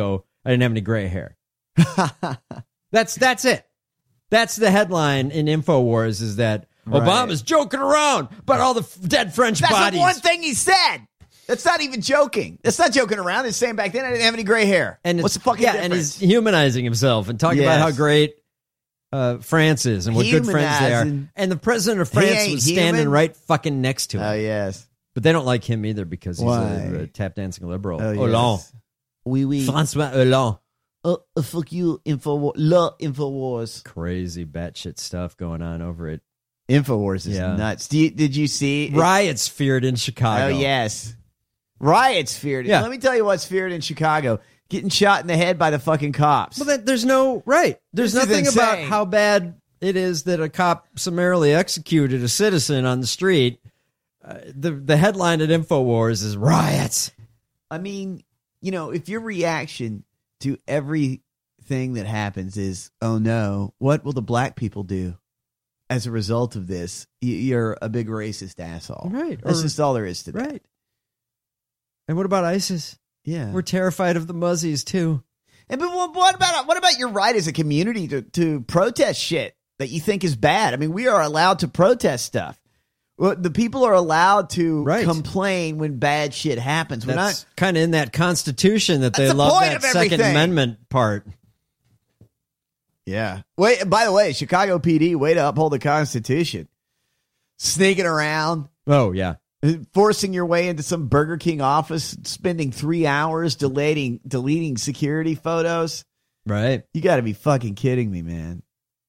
I didn't have any gray hair. that's that's it. That's the headline in InfoWars is that Right. Obama's joking around about all the f- dead French That's bodies. the one thing he said. That's not even joking. That's not joking around. It's saying back then I didn't have any gray hair. And what's the it's- fucking yeah, difference? and he's humanizing himself and talking about Yes. how great uh, France is and what good friends they are. Humanizing. And the president of He France ain't was standing human? right fucking next to him. Oh, yes. But they don't like him either because he's Why? a, a tap dancing liberal. Oh, Hollande. yes. Oui, oui. François Hollande. Uh, uh, fuck you, Info La Infowars. Crazy batshit stuff going on over it. Infowars is Yeah. nuts. Do you, did you see? Riots feared in Chicago. Oh, yes. Riots feared. Yeah. Let me tell you what's feared in Chicago. Getting shot in the head by the fucking cops. Well, that, there's no, right. There's This is nothing about insane. how bad it is that a cop summarily executed a citizen on the street. Uh, the, the headline at InfoWars is riots. I mean, you know, if your reaction to everything that happens is, oh no, what will the black people do as a result of this? Y- You're a big racist asshole. Right. That's Or- just all there is to that. Right. And what about ISIS? Yeah. We're terrified of the Muzzies, too. And but what what about what about your right as a community to, to protest shit that you think is bad? I mean, we are allowed to protest stuff. Well, the people are allowed to Right. complain when bad shit happens. We're That's not. kind of in that Constitution that they That's the love point that of Second everything. Amendment part. Yeah. Wait. By the way, Chicago P D, way to uphold the Constitution. Sneaking around, Oh, yeah. forcing your way into some Burger King office, spending three hours deleting deleting security photos. Right. You got to be fucking kidding me, man.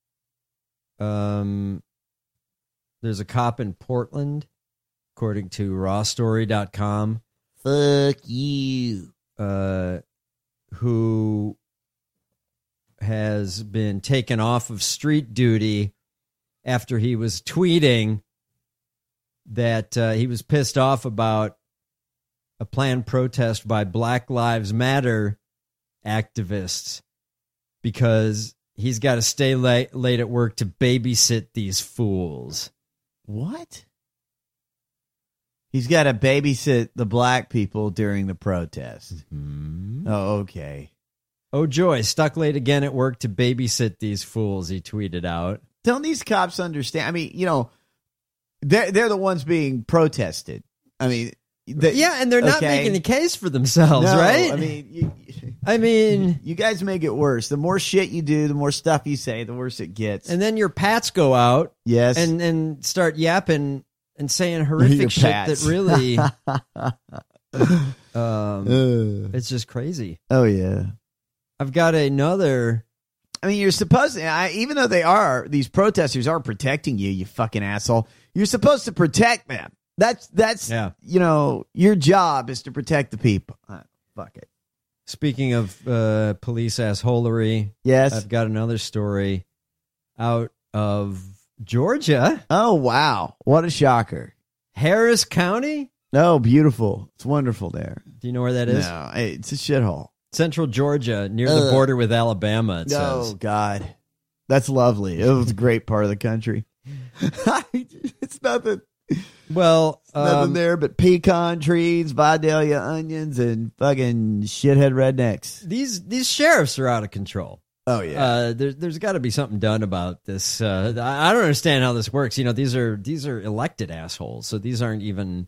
Um, there's a cop in Portland, according to raw story dot com, Fuck you. uh, who has been taken off of street duty after he was tweeting that uh, he was pissed off about a planned protest by Black Lives Matter activists because he's got to stay late, late at work to babysit these fools. What? He's got to babysit the black people during the protest. Mm-hmm. Oh, okay. Oh, joy, stuck late again at work to babysit these fools, he tweeted out. Don't these cops understand? I mean, you know, they're, they're the ones being protested. I mean, they, Yeah, and they're not okay. making a case for themselves, No, right? I mean, you, I mean, you guys make it worse. The more shit you do, the more stuff you say, the worse it gets. and then your pats go out yes. and, and start yapping and saying horrific Your shit pats. that really, um, Uh, it's just crazy. oh, yeah. I've got another. I mean, you're supposed to, I, even though they are, these protesters are protecting you, you fucking asshole, you're supposed to protect them. That's, that's, Yeah. you know, your job is to protect the people. Uh, fuck it. Speaking of uh, police assholery, Yes. I've got another story out of Georgia, Oh, wow. What a shocker. Harris County. Oh, beautiful. It's wonderful there. Do you know where that is? No, it's a shithole. Central Georgia, near the Ugh. border with Alabama, it Oh, says. God. That's lovely. It was a great part of the country. It's nothing. Well, Nothing um, there but pecan trees, Vidalia onions, and fucking shithead rednecks. these these sheriffs are out of control. Oh, yeah. Uh, there, there's got to be something done about this. Uh, I I don't understand how this works. You know, these are these are elected assholes, so these aren't even.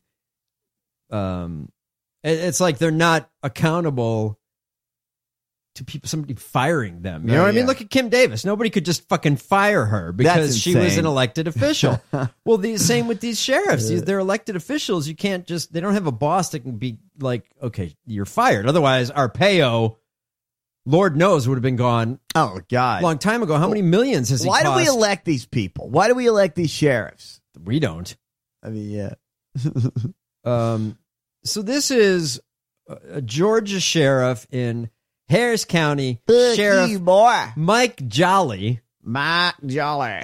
Um, it- it's like they're not accountable to people. Somebody firing them. You know Oh, what I mean? yeah. Look at Kim Davis. Nobody could just fucking fire her because That's she was insane. an elected official. Well, the same with these sheriffs. These, they're elected officials. You can't just. They don't have a boss that can be like, okay, you're fired. Otherwise, Arpaio, Lord knows, would have been gone oh, God. a long time ago. How many millions has he Why do we cost? elect these people? Why do we elect these sheriffs? We don't. I mean, yeah. Um, so this is a Georgia sheriff in Harris County. Fuck Sheriff you, boy. Mike Jolly Mike Jolly.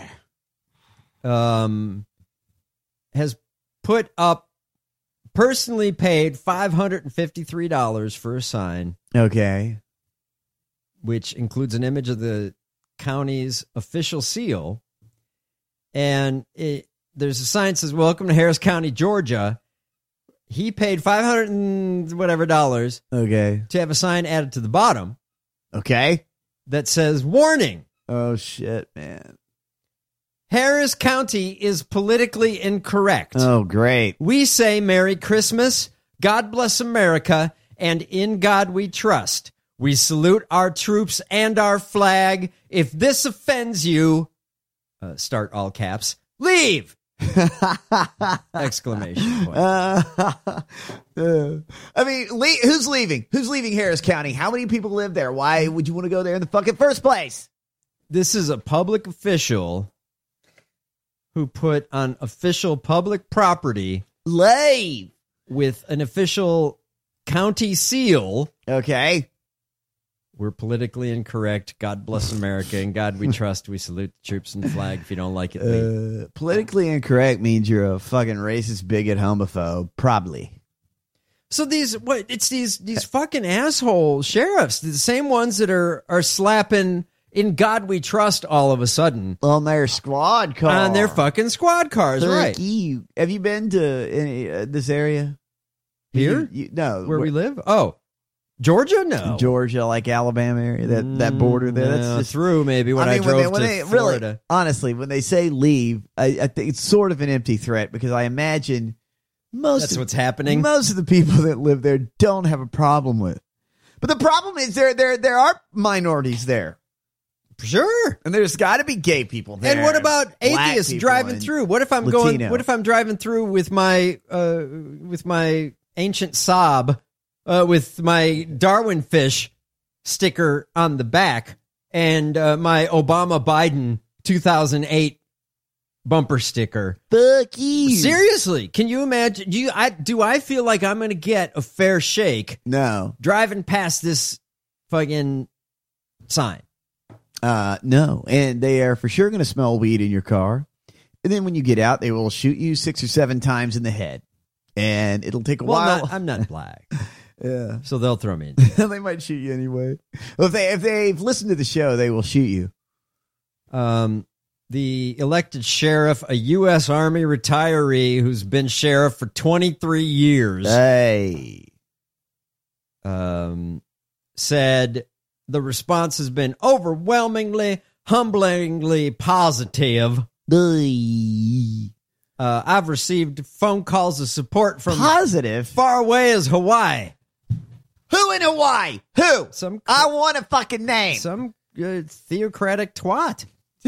um, has put up personally paid five hundred fifty-three dollars for a sign, Okay. which includes an image of the county's official seal. And it, there's a sign that says, "Welcome to Harris County, Georgia." He paid five hundred and whatever dollars Okay. to have a sign added to the bottom. Okay. that says, warning, Oh, shit, man. Harris County is politically incorrect. Oh, great. We say Merry Christmas, God bless America, and in God we trust. We salute our troops and our flag. If this offends you, uh, start all caps, leave! Exclamation point. Uh, uh, I mean, le- who's leaving? Who's leaving Harris County? How many people live there? Why would you want to go there in the fucking first place? This is a public official who put on official public property Leave. with an official county seal. Okay. We're politically incorrect. God bless America. In God we trust. We salute the troops and the flag. If you don't like it, leave. Uh, politically incorrect means you're a fucking racist, bigot, homophobe. Probably. So these, what? It's these these fucking asshole sheriffs, the same ones that are are slapping "In God We Trust" all of a sudden on their squad car, on their fucking squad cars, Thank right? You. Have you been to any, uh, this area Here? You, you, no, where we live? Oh, Georgia? No, Georgia, like Alabama area, that that border there. That's no, just through maybe when I, mean, drove when they, when to they, Florida. Really, honestly, when they say leave, I, I think it's sort of an empty threat because I imagine most That's of, what's happening. Most of the people that live there don't have a problem with. But the problem is there there there are minorities there. Sure. And there's got to be gay people there. And what about Black atheists people driving and through? What if I'm Latino. going? What if I'm driving through with my uh, with my ancient Saab, uh, with my Darwin fish sticker on the back, and uh, my Obama Biden two thousand eight bumper sticker? Fuck you. Seriously, can you imagine? Do you? I do. I feel like I'm going to get a fair shake. No, driving past this fucking sign. Uh, no, and they are for sure going to smell weed in your car. And then when you get out, they will shoot you six or seven times in the head. And it'll take a well, while. Not, I'm not black. Yeah. So they'll throw me in. They might shoot you anyway. Well, if, they, if they've listened to the show, they will shoot you. Um, the elected sheriff, a U S Army retiree who's been sheriff for twenty-three years. Hey. Um, said... The response has been overwhelmingly, humblingly positive. Uh, I've received phone calls of support from positive far away as Hawaii. Who in Hawaii? Who? Some I want a fucking name. Some uh, theocratic twat.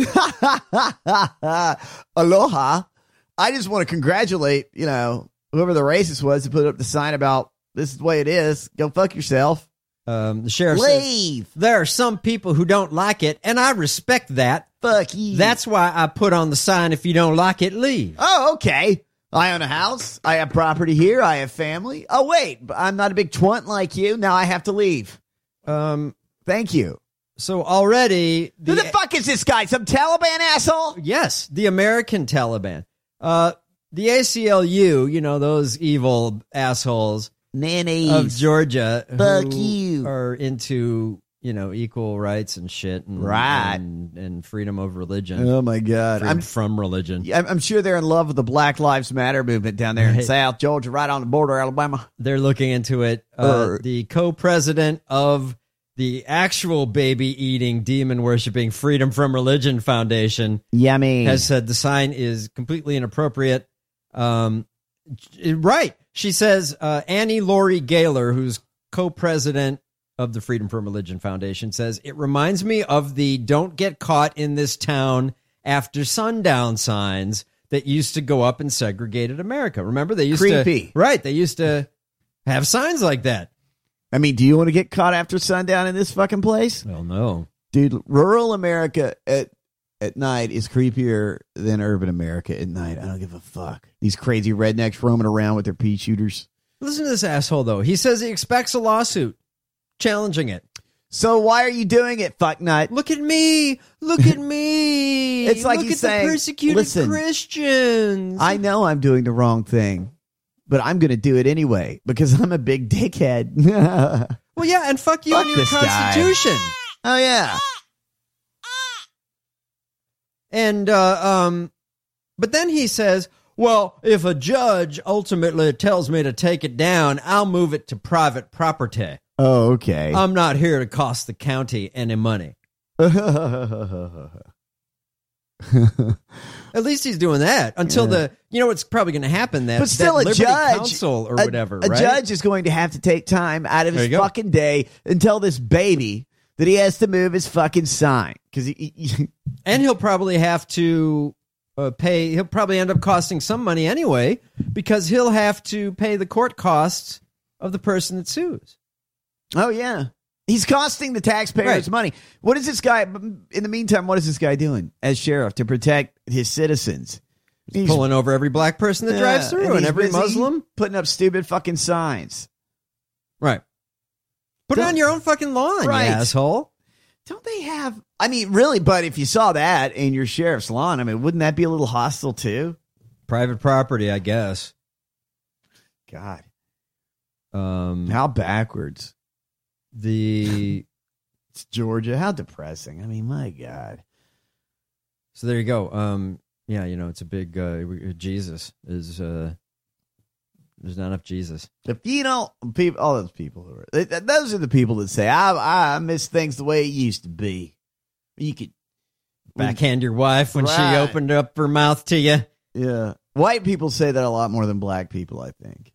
Aloha. I just want to congratulate, you know, whoever the racist was to put up the sign about this is the way it is. Go fuck yourself. Um, the sheriff Leave. says, there are some people who don't like it, and I respect that. Fuck you. That's why I put on the sign, if you don't like it, leave. Oh, okay. I own a house. I have property here. I have family. Oh, wait. But I'm not a big twant like you. Now I have to leave. Um, Thank you. So already... The, Who the fuck is this guy? Some Taliban asshole? Yes, the American Taliban. Uh, the A C L U, you know, those evil assholes... Nannies of Georgia Fuck who you. are into, you know, equal rights and shit and, right. and, and freedom of religion. Oh, my God. Freedom I'm from religion. I'm, I'm sure they're in love with the Black Lives Matter movement down there in Right. South Georgia, right on the border, Alabama. They're looking into it. Uh, Er. the co-president of the actual baby-eating, demon-worshipping Freedom from Religion Foundation Yummy. has said the sign is completely inappropriate. Um, right. She says uh, Annie Laurie Gaylor, who's co-president of the Freedom from Religion Foundation, says, it reminds me of the don't get caught in this town after sundown signs that used to go up in segregated America. Remember, they used Creepy. to... Right. They used to have signs like that. I mean, do you want to get caught after sundown in this fucking place? Well, no. Dude, rural America at at night is creepier than urban America at night. I don't give a fuck. These crazy rednecks roaming around with their pea shooters. Listen to this asshole, though. He says he expects a lawsuit challenging it. So why are you doing it, fuck nut? Look at me. Look at me. It's like Look he's at saying, the persecuted listen, Christians. I know I'm doing the wrong thing, but I'm going to do it anyway because I'm a big dickhead. Well, yeah, and fuck you Fuck and your this guy. Constitution. Oh, yeah. And, uh, um, but then he says, well, if a judge ultimately tells me to take it down, I'll move it to private property. Oh, okay. I'm not here to cost the county any money. At least he's doing that until Yeah. the, you know, what's probably going to happen. That, But still, that a Liberty judge, Council or a, whatever, a right? judge is going to have to take time out of There his you go. fucking day and tell this baby that he has to move his fucking sign because he, he And he'll probably have to uh, pay. He'll probably end up costing some money anyway because he'll have to pay the court costs of the person that sues. Oh yeah, he's costing the taxpayers Right. money. What is this guy? In the meantime, what is this guy doing as sheriff to protect his citizens? He's pulling over every black person that Yeah, drives through and, he's every busy Muslim. putting up stupid fucking signs. Right. Put it Don't- on your own fucking lawn, Right. you asshole. Don't they have? I mean, really? But if you saw that in your sheriff's lawn, I mean, wouldn't that be a little hostile too? Private property, I guess. God, Um, how backwards. the It's Georgia. How depressing. I mean, my God. so there you go. Um, yeah, you know, it's a big uh, Jesus is. Uh, there's not enough Jesus. If you know, people, all those people who are, th- th- those are the people that say, I, I miss things the way it used to be. You could Backhand your wife when she Right. opened up her mouth to you. Yeah. White people say that a lot more than black people, I think.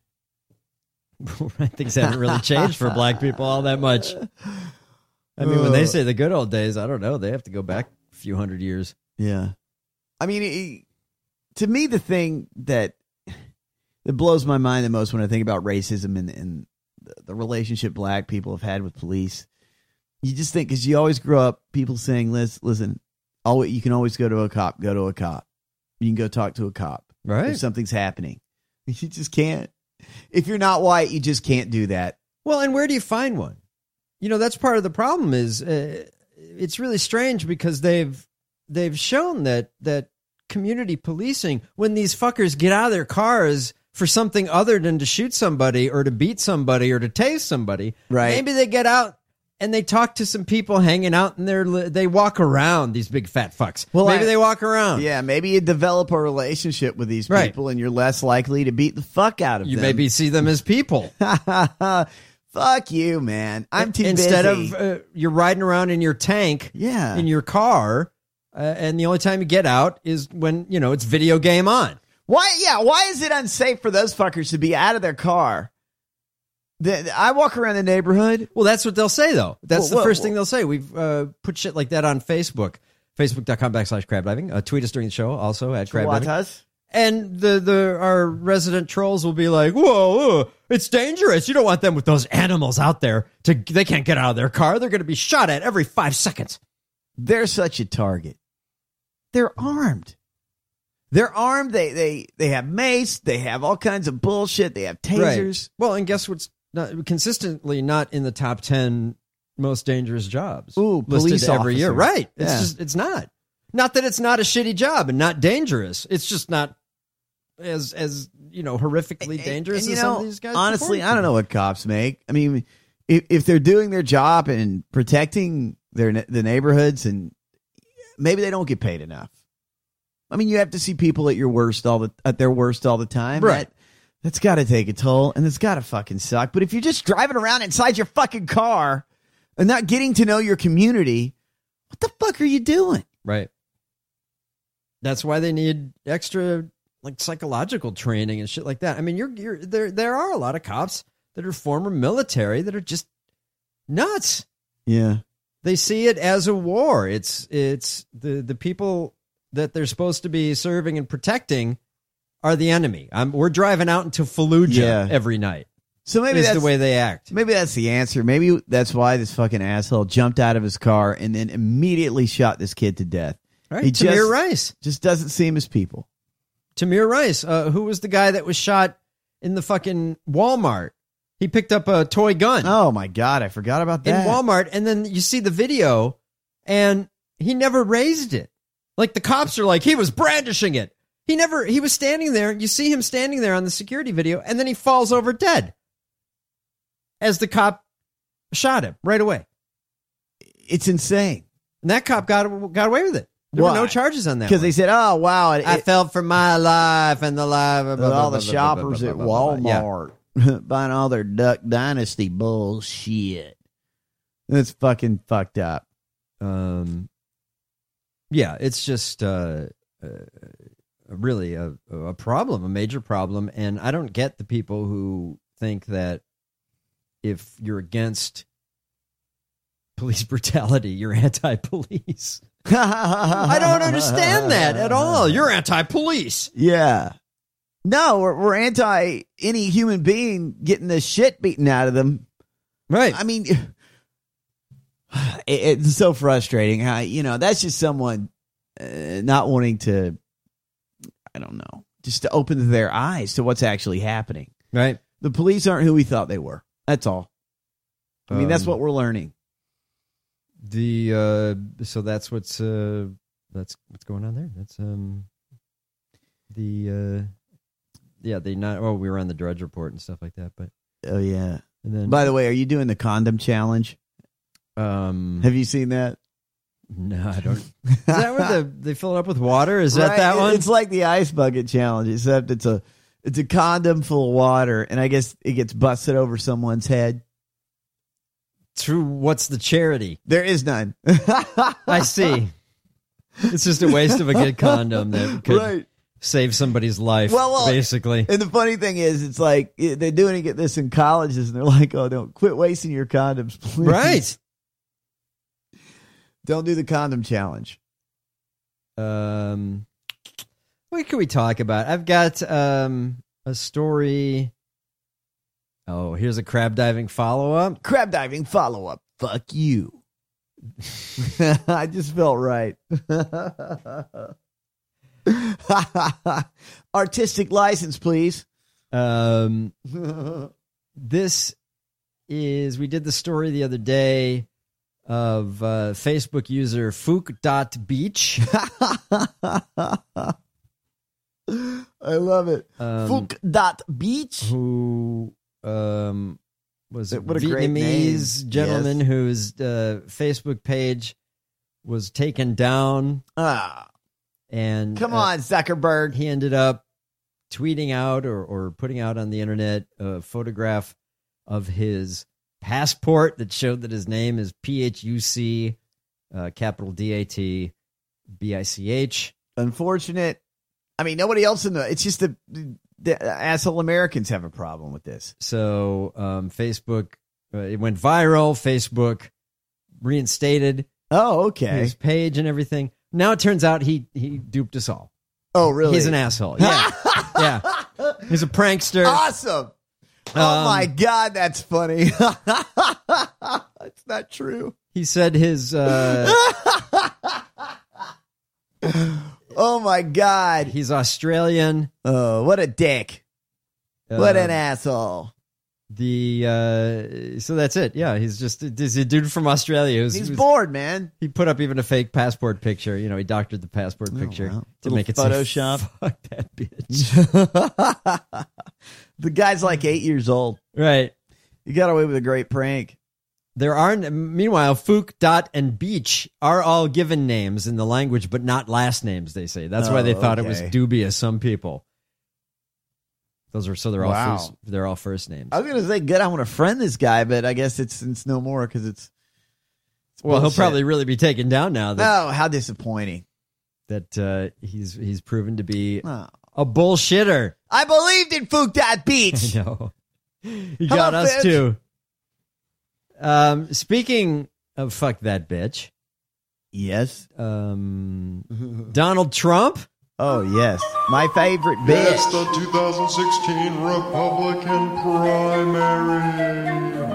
Things haven't really changed for black people all that much. I mean, when they say the good old days, I don't know. They have to go back a few hundred years. Yeah. I mean, it, to me, the thing that that blows my mind the most when I think about racism and, and the, the relationship black people have had with police, you just think, because you always grow up, people saying, listen, listen, always, you can always go to a cop, go to a cop. You can go talk to a cop Right. if something's happening. You just can't. If you're not white, you just can't do that. Well, and where do you find one? You know, that's part of the problem is uh, it's really strange because they've they've shown that that community policing, when these fuckers get out of their cars for something other than to shoot somebody or to beat somebody or to tase somebody, Right. maybe they get out and they talk to some people hanging out and they're they walk around, these big fat fucks. Well, maybe I- they walk around. Yeah, maybe you develop a relationship with these Right. people and you're less likely to beat the fuck out of You them. maybe see them as people. Fuck you, man. I'm too Instead busy. of uh, you're riding around in your tank, Yeah. in your car, uh, and the only time you get out is when, you know, it's video game on. Why? Yeah. Why is it unsafe for those fuckers to be out of their car? The, I walk around the neighborhood. Well, that's what they'll say, though. That's Well, the well, first well- thing they'll say. We've uh, put shit like that on Facebook. Facebook.com backslash crab diving. Uh, tweet us during the show also at crab What diving. us? And the, the our resident trolls will be like, whoa, uh, it's dangerous. You don't want them with those animals out there. To They can't get out of their car. They're going to be shot at every five seconds. They're such a target. They're armed. They're armed. They they they have mace. They have all kinds of bullshit. They have tasers. Right. Well, and guess what's not, consistently not in the top ten most dangerous jobs? Ooh, listed police every year. officer. Right. It's Yeah. just it's not. Not that it's not a shitty job and not dangerous. It's just not as as you know horrifically And- dangerous and, you as some know, of these guys. honestly, purport I don't to. know what cops make. I mean, if, if they're doing their job and protecting their ne- the neighborhoods, and maybe they don't get paid enough. I mean, you have to see people at your worst all the at their worst all the time. Right. That, that's got to take a toll, and it's got to fucking suck. But if you're just driving around inside your fucking car and not getting to know your community, what the fuck are you doing? Right. That's why they need extra like psychological training and shit like that. I mean, you're you're there. There are a lot of cops that are former military that are just nuts. Yeah. They see it as a war. It's it's the the people that they're supposed to be serving and protecting are the enemy. I'm, we're driving out into Fallujah Yeah. every night. So maybe is that's the way they act. Maybe that's the answer. Maybe that's why this fucking asshole jumped out of his car and then immediately shot this kid to death. Right? He Tamir just, Rice. just doesn't seem as people. Tamir Rice, uh, who was the guy that was shot in the fucking Walmart. He picked up a toy gun. Oh my God, I forgot about that. In Walmart, and then you see the video, and he never raised it. Like the cops are like, he was brandishing it. He never, he was standing there. You see him standing there on the security video, and then he falls over dead as the cop shot him right away. It's insane. And that cop got got away with it. There were Why? no charges on that. Because they said, oh, wow. It, I it, felt for my life and the life of all the shoppers at Walmart. buying all their Duck Dynasty bullshit. That's fucking fucked up. Um, yeah, it's just uh, uh, really a, a problem, a major problem. And I don't get the people who think that if you're against police brutality, you're anti-police. I don't understand that at all. You're anti-police. Yeah. No, we're, we're anti any human being getting the shit beaten out of them. Right. I mean, it, it's so frustrating how, you know, that's just someone uh, not wanting to, I don't know, just to open their eyes to what's actually happening. Right. The police aren't who we thought they were. That's all. I mean, um, that's what we're learning. The uh, so that's what's uh, that's what's going on there. That's um the uh, yeah they not oh we were on the Drudge Report and stuff like that. But oh yeah. And then, by the way, are you doing the condom challenge? Um, have you seen that? No, I don't. Is that where the, they fill it up with water? Is that right? that one? It's like the ice bucket challenge, except it's a it's a condom full of water, and I guess it gets busted over someone's head. True. What's the charity? There is none. I see. It's just a waste of a good condom that could right. save somebody's life, well, well, basically. And the funny thing is, it's like they're doing this in colleges, and they're like, "Oh, don't quit wasting your condoms, please." Right. Don't do the condom challenge. Um, what can we talk about? I've got um a story. Oh, here's a crab diving follow-up. Crab diving follow-up. Fuck you. I just felt right. Artistic license, please. Um, this is, we did the story the other day of uh, Facebook user Fook dot beach. I love it. Um, Fook dot beach. Who... Um, was a what a great Vietnamese name. gentleman Yes. whose uh, Facebook page was taken down. Ah, and come uh, on, Zuckerberg. He ended up tweeting out or, or putting out on the internet a photograph of his passport that showed that his name is P H U C, uh, capital D A T B I C H. Unfortunate. I mean, nobody else in the. It's just the. The asshole Americans have a problem with this. So um, Facebook, uh, it went viral. Facebook reinstated oh, okay. his page and everything. Now it turns out he he duped us all. Oh, really? He's an asshole. Yeah, yeah. He's a prankster. Awesome. Oh Um, my God, that's funny. It's not true. He said his. Uh, Oh my God. He's Australian. Oh, what a dick. What Uh, an asshole. The uh, so that's it. Yeah, he's just he's a dude from Australia. Who's, He's who's- bored, man. He put up even a fake passport picture. You know, he doctored the passport picture wow. to Little make it Photoshop. Say, fuck that bitch. The guy's like eight years old. Right. You got away with a great prank. There are, meanwhile, Fook, Dot, and Beach are all given names in the language, but not last names, they say. That's why they Oh, thought it was okay. dubious, some people. Those are, so they're all Wow. first, they're all first names. I was going to say, good, I want to friend this guy, but I guess it's it's no more because it's, it's Well, he'll bullshit. probably really be taken down now that, No, how disappointing. that uh, he's he's proven to be Oh. a bullshitter. I believed in Fook Dot Beach. I know. He Hello, got us bitch. too. Um, speaking of fuck that bitch, Yes. um, Donald Trump. Oh, yes. My favorite bitch. Yes, the two thousand sixteen Republican primary.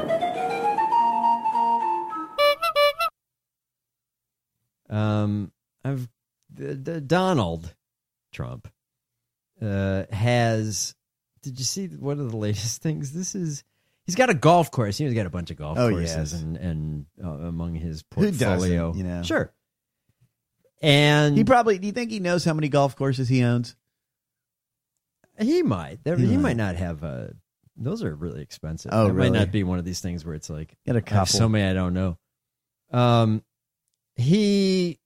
Um, I've the, the Donald Trump uh, has. Did you see one of the latest things? This is he's got a golf course. He's got a bunch of golf Oh, courses yes. and and uh, among his Who portfolio, doesn't, you know? sure. And He probably, do you think he knows how many golf courses he owns? he might. There, He he, might. might not have. Uh, those are really expensive. Oh, it really? might not be one of these things where it's like Got a I have couple. so many I don't know. Um, he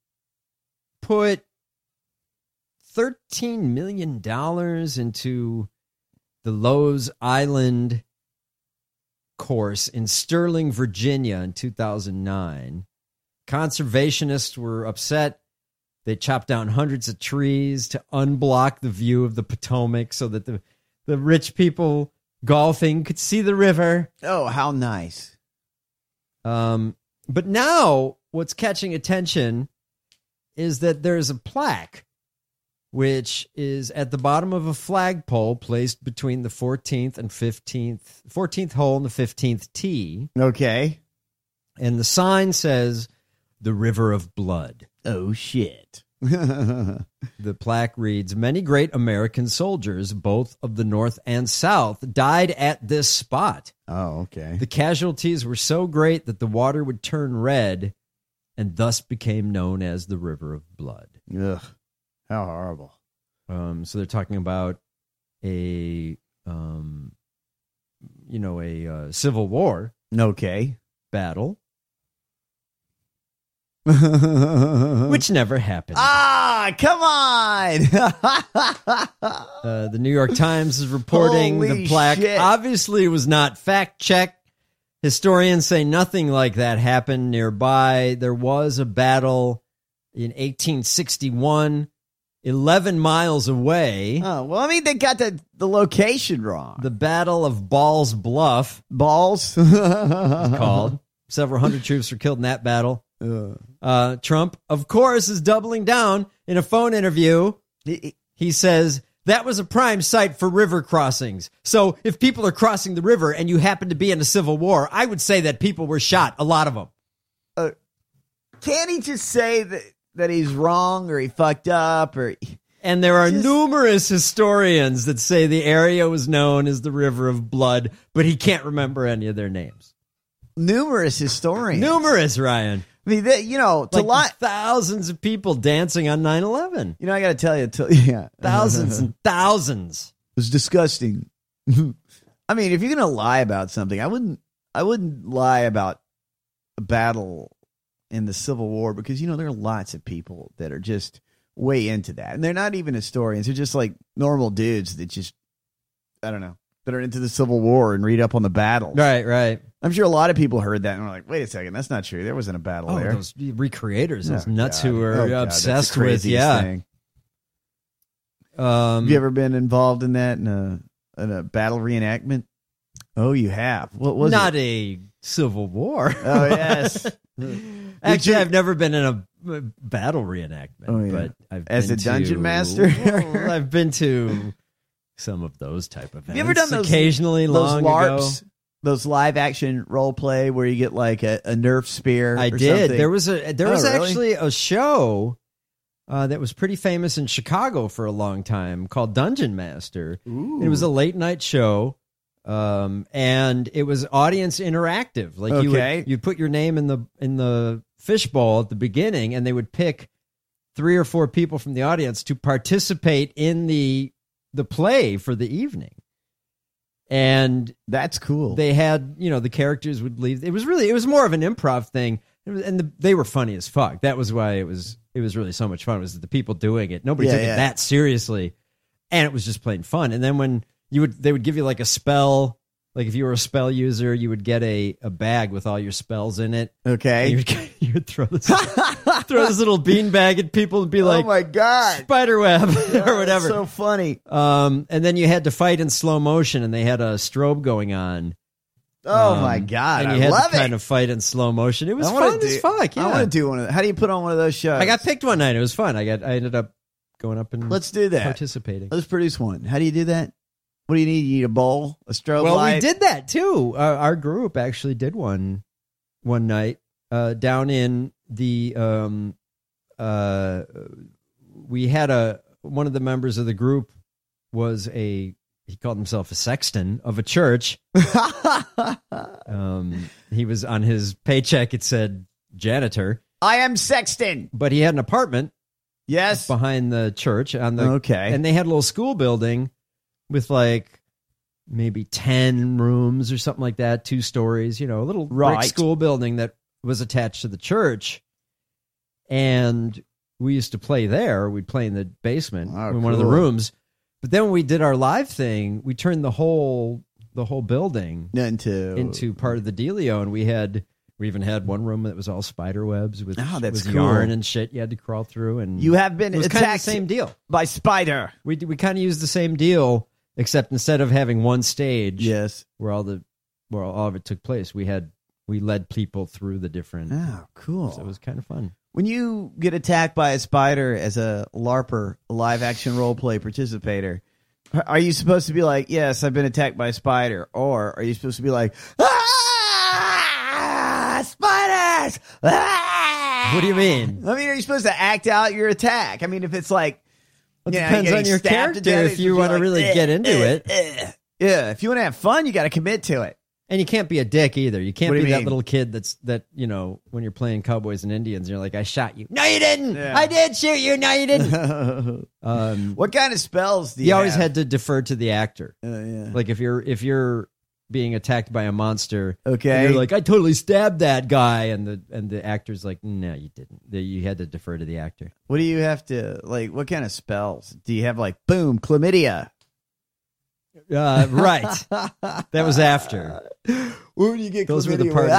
put thirteen million dollars into the Lowe's Island course in Sterling, Virginia in two thousand nine. Conservationists were upset. They chopped down hundreds of trees to unblock the view of the Potomac so that the, the rich people golfing could see the river. Oh, how nice. Um, but now what's catching attention is that there's a plaque which is at the bottom of a flagpole placed between the fourteenth and fifteenth, fourteenth hole and the fifteenth tee. Okay. And the sign says, "The River of Blood." Oh, shit. The plaque reads, "Many great American soldiers, both of the North and South, died at this spot. Oh, okay. The casualties were so great that the water would turn red and thus became known as the River of Blood." Ugh, how horrible. Um, so they're talking about a, um, you know, a uh, Civil War. Okay. Battle. Which never happened. Ah, come on. uh, the New York Times is reporting Holy the plaque shit. obviously was not fact-checked. Historians say nothing like that happened nearby. There was a battle in eighteen sixty-one, eleven miles away. Oh, well, I mean, they got the, the location wrong. The Battle of Balls Bluff. Balls? It's called. Several hundred troops were killed in that battle. Uh. Uh, Trump, of course, is doubling down in a phone interview. He, he says, that was a prime site for river crossings. So if people are crossing the river and you happen to be in a civil war, I would say that people were shot, a lot of them. Uh, can't he just say that, that he's wrong or he fucked up? or? And there are just... numerous historians that say the area was known as the River of Blood, but he can't remember any of their names. Numerous historians. Numerous, Ryan. I mean, they, you know, to like lot thousands of people dancing on nine eleven. You know, I got to tell you, to, yeah, thousands and thousands. It was disgusting. I mean, if you're gonna lie about something, I wouldn't. I wouldn't lie about a battle in the Civil War because you know there are lots of people that are just way into that, and they're not even historians. They're just like normal dudes that just, I don't know, that are into the Civil War and read up on the battles. Right, right. I'm sure a lot of people heard that and were like, wait a second, that's not true. There wasn't a battle oh, there. Those recreators, those oh, nuts God. who are oh, God, obsessed the with, yeah. Thing. Um, have you ever been involved in that, in a, in a battle reenactment? Oh, you have. What was not it? a Civil War. Oh, yes. Actually, you... I've never been in a battle reenactment. Oh, yeah. But I've As been a dungeon to, master? well, I've been to some of those type of events. Have you ever done those occasionally those long LARPs? ago? Those live action role play where you get like a, a Nerf spear. I or did. Something? There was a there oh, was really? actually a show uh, that was pretty famous in Chicago for a long time called Dungeon Master. Ooh. It was a late night show, um, and it was audience interactive. Like you Okay. would you'd put your name in the in the fishbowl at the beginning, and they would pick three or four people from the audience to participate in the the play for the evening. And that's cool. They had, you know, the characters would leave. It was really, it was more of an improv thing. It was, and the, they were funny as fuck. That was why it was, it was really so much fun. Was the people doing it. Nobody Yeah, took yeah. it that seriously. And it was just plain fun. And then when you would, they would give you like a spell. Like if you were a spell user, you would get a, a bag with all your spells in it. Okay. You would, you would throw this, throw this little bean bag at people and be like, oh my God. spider web or whatever. That's so funny. Um, and then you had to fight in slow motion, and they had a strobe going on. Oh Um, my God. And I you had love to kind it. of fight in slow motion. It was I wanna fun do, as fuck. Yeah. I want to do one of those. How do you put on one of those shows? I got picked one night. It was fun. I got. I ended up going up and Let's do that. participating. Let's produce one. How do you do that? What do you need? You need a bowl, a strobe Well, light? we did that too. Our, our group actually did one one night uh, down in the. Um, uh, we had a one of the members of the group was a. He called himself a sexton of a church. um, he was on his paycheck. It said janitor. I am Sexton. But he had an apartment. Yes. Behind the church on the Okay. and they had a little school building with like maybe ten rooms or something like that, two stories, you know, a little Right. brick school building that was attached to the church. And we used to play there. We'd play in the basement Oh, in one of the cool. rooms. But then when we did our live thing, we turned the whole the whole building into into part of the dealio, and we had we even had one room that was all spider webs with, oh, that's with cool. yarn and shit you had to crawl through. And you have been it was attacked kind of the same deal by spider. We we kind of used the same deal, except instead of having one stage, yes, where all the where all of it took place, we had we led people through the different. Oh, cool! So it was kind of fun. When you get attacked by a spider as a LARPer, a live action role play participator, are you supposed to be like, yes, I've been attacked by a spider? Or are you supposed to be like, ah, spiders! Ah! What do you mean? I mean, are you supposed to act out your attack? I mean, if it's like, it you know, depends on your character. Death, if you want to like, really eh, get into eh, it. Eh. Yeah, if you want to have fun, you got to commit to it. And you can't be a dick either. You can't What do be you that mean? little kid that's that, you know, when you're playing Cowboys and Indians, and you're like, I shot you. No, you didn't. Yeah. I did shoot you. No, you didn't. um, what kind of spells do you You always have? had to defer to the actor. Uh, yeah. Like if you're if you're being attacked by a monster, okay, and you're like, I totally stabbed that guy, and the and the actor's like, no, you didn't. You had to defer to the actor. What do you have to, like, what kind of spells? Do you have, like, boom, chlamydia? Uh, right. That was after. Where do you get Those chlamydia? were the parties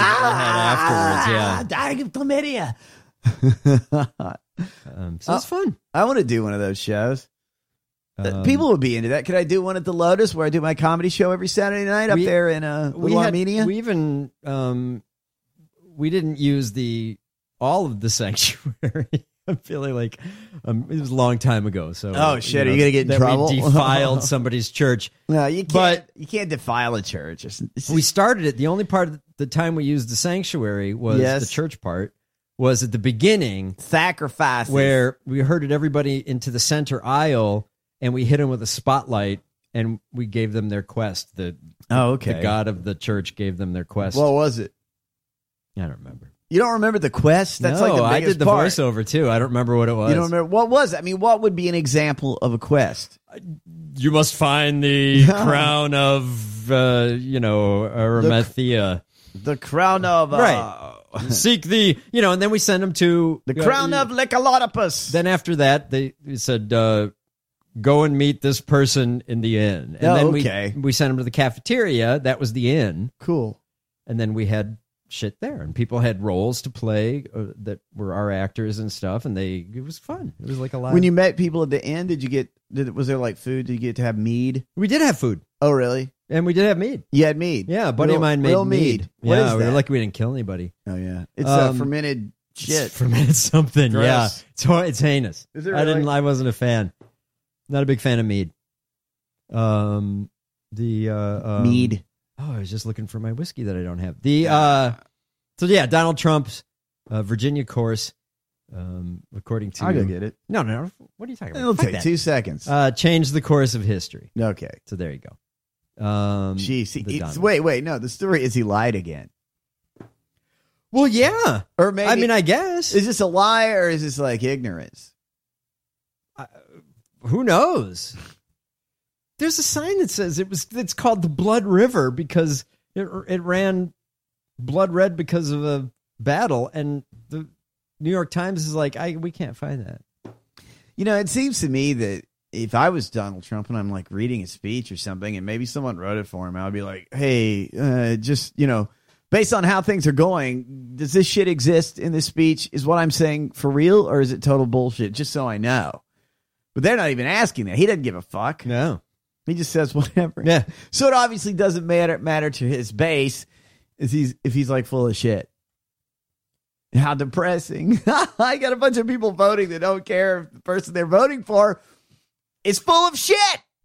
ah, that I had afterwards, yeah. Dying of chlamydia. um, so it's fun. I want to do one of those shows. Um, People would be into that. Could I do one at the Lotus where I do my comedy show every Saturday night up we, there in uh, we Little had, Armenia? We even um, we didn't use the all of the sanctuary. I'm feeling like um, it was a long time ago. So oh shit, you know, are you gonna get in that trouble? We defiled somebody's church. No, you can't. But you can't defile a church. It's, it's we started it. The only part of the time we used the sanctuary was Yes. the church part. Was at the beginning sacrifices where we herded everybody into the center aisle and we hit them with a spotlight and we gave them their quest. The oh okay, the God of the church gave them their quest. What was it? I don't remember. You don't remember the quest? That's no, like the I biggest did the part. voiceover too. I don't remember what it was. You don't remember what was it? I mean, what would be an example of a quest? You must find the crown of, uh, you know, Arimathea. The crown of uh, right. Seek the, you know, and then we send them to the crown uh, of Lycolotopus. Then after that, they, they said, uh, go and meet this person in the inn. And oh, then okay. we we sent them to the cafeteria. That was the inn. Cool. And then we had shit there, and people had roles to play uh, that were our actors and stuff, and they it was fun. It was like a lot. When you met people at the end, did you get? Did was there like food? Did you get to have mead? We did have food. Oh, really? And we did have mead. You had mead. Yeah, a buddy real, of mine made real mead. mead. What yeah, is we were that? lucky we didn't kill anybody. Oh yeah, it's Um, uh, fermented shit. It's fermented something. Gross. Yeah, it's hor- it's heinous. Is it I didn't. really? I wasn't a fan. Not a big fan of mead. Um, the uh, um, Mead. Oh, I was just looking for my whiskey that I don't have. The uh, so yeah, Donald Trump's uh, Virginia course. Um, according to I'll go get it. No, no, no. What are you talking about? It'll Fuck take that. two seconds. Uh, change the course of history. Okay. So there you go. Um, Jeez. the he- it's- Donald. wait, wait. No, the story is he lied again. Well, yeah. Or maybe. I mean, I guess. Is this a lie or is this like ignorance? Who knows? There's a sign that says it was. It's called the Blood River because it it ran blood red because of a battle, and the New York Times is like, I we can't find that. You know, it seems to me that if I was Donald Trump and I'm like reading a speech or something, and maybe someone wrote it for him, I would be like, hey, uh, just, you know, based on how things are going, does this shit exist in this speech? Is what I'm saying for real, or is it total bullshit? Just so I know. But they're not even asking that. He doesn't give a fuck. No. He just says whatever. Yeah. So it obviously doesn't matter matter to his base if he's, if he's like full of shit. How depressing. I got a bunch of people voting that don't care if the person they're voting for is full of shit.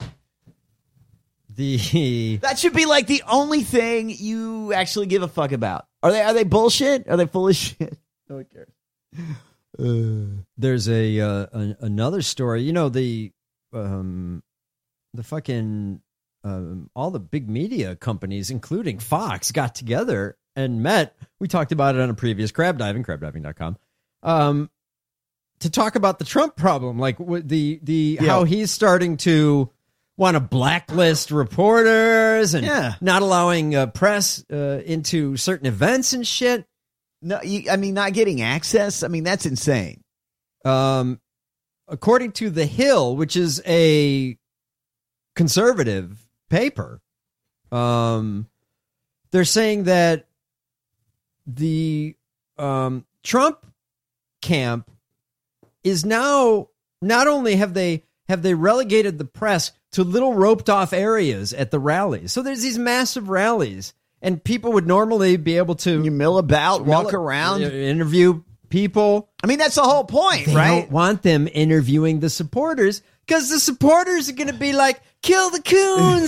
The That should be like the only thing you actually give a fuck about. Are they are they bullshit? Are they full of shit? No one cares. Uh, there's a, uh, a another story. You know the um the fucking um, all the big media companies, including Fox, got together and met. We talked about it on a previous crab diving, crab diving dot com, um, to talk about the Trump problem, like what the the Yeah. how he's starting to want to blacklist reporters and Yeah. not allowing uh, press uh, into certain events and shit. No, you, I mean, not getting access. I mean, that's insane. Um, according to The Hill, which is a conservative paper. Um, they're saying that the um, Trump camp is now not only have they have they relegated the press to little roped off areas at the rallies. So there's these massive rallies, and people would normally be able to you mill about, mill, walk around, interview people. I mean, that's the whole point, they right? Don't want them interviewing the supporters because the supporters are going to be like, "Kill the coons!"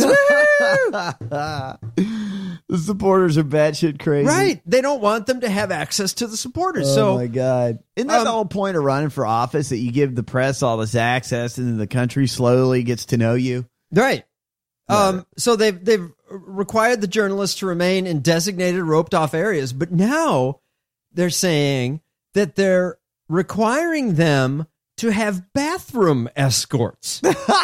The supporters are batshit crazy, right? They don't want them to have access to the supporters. Oh so, my god, isn't that um, the whole point of running for office? That you give the press all this access, and then the country slowly gets to know you, right? Um, so they've they've required the journalists to remain in designated roped off areas, but now they're saying that they're requiring them to have bathroom escorts.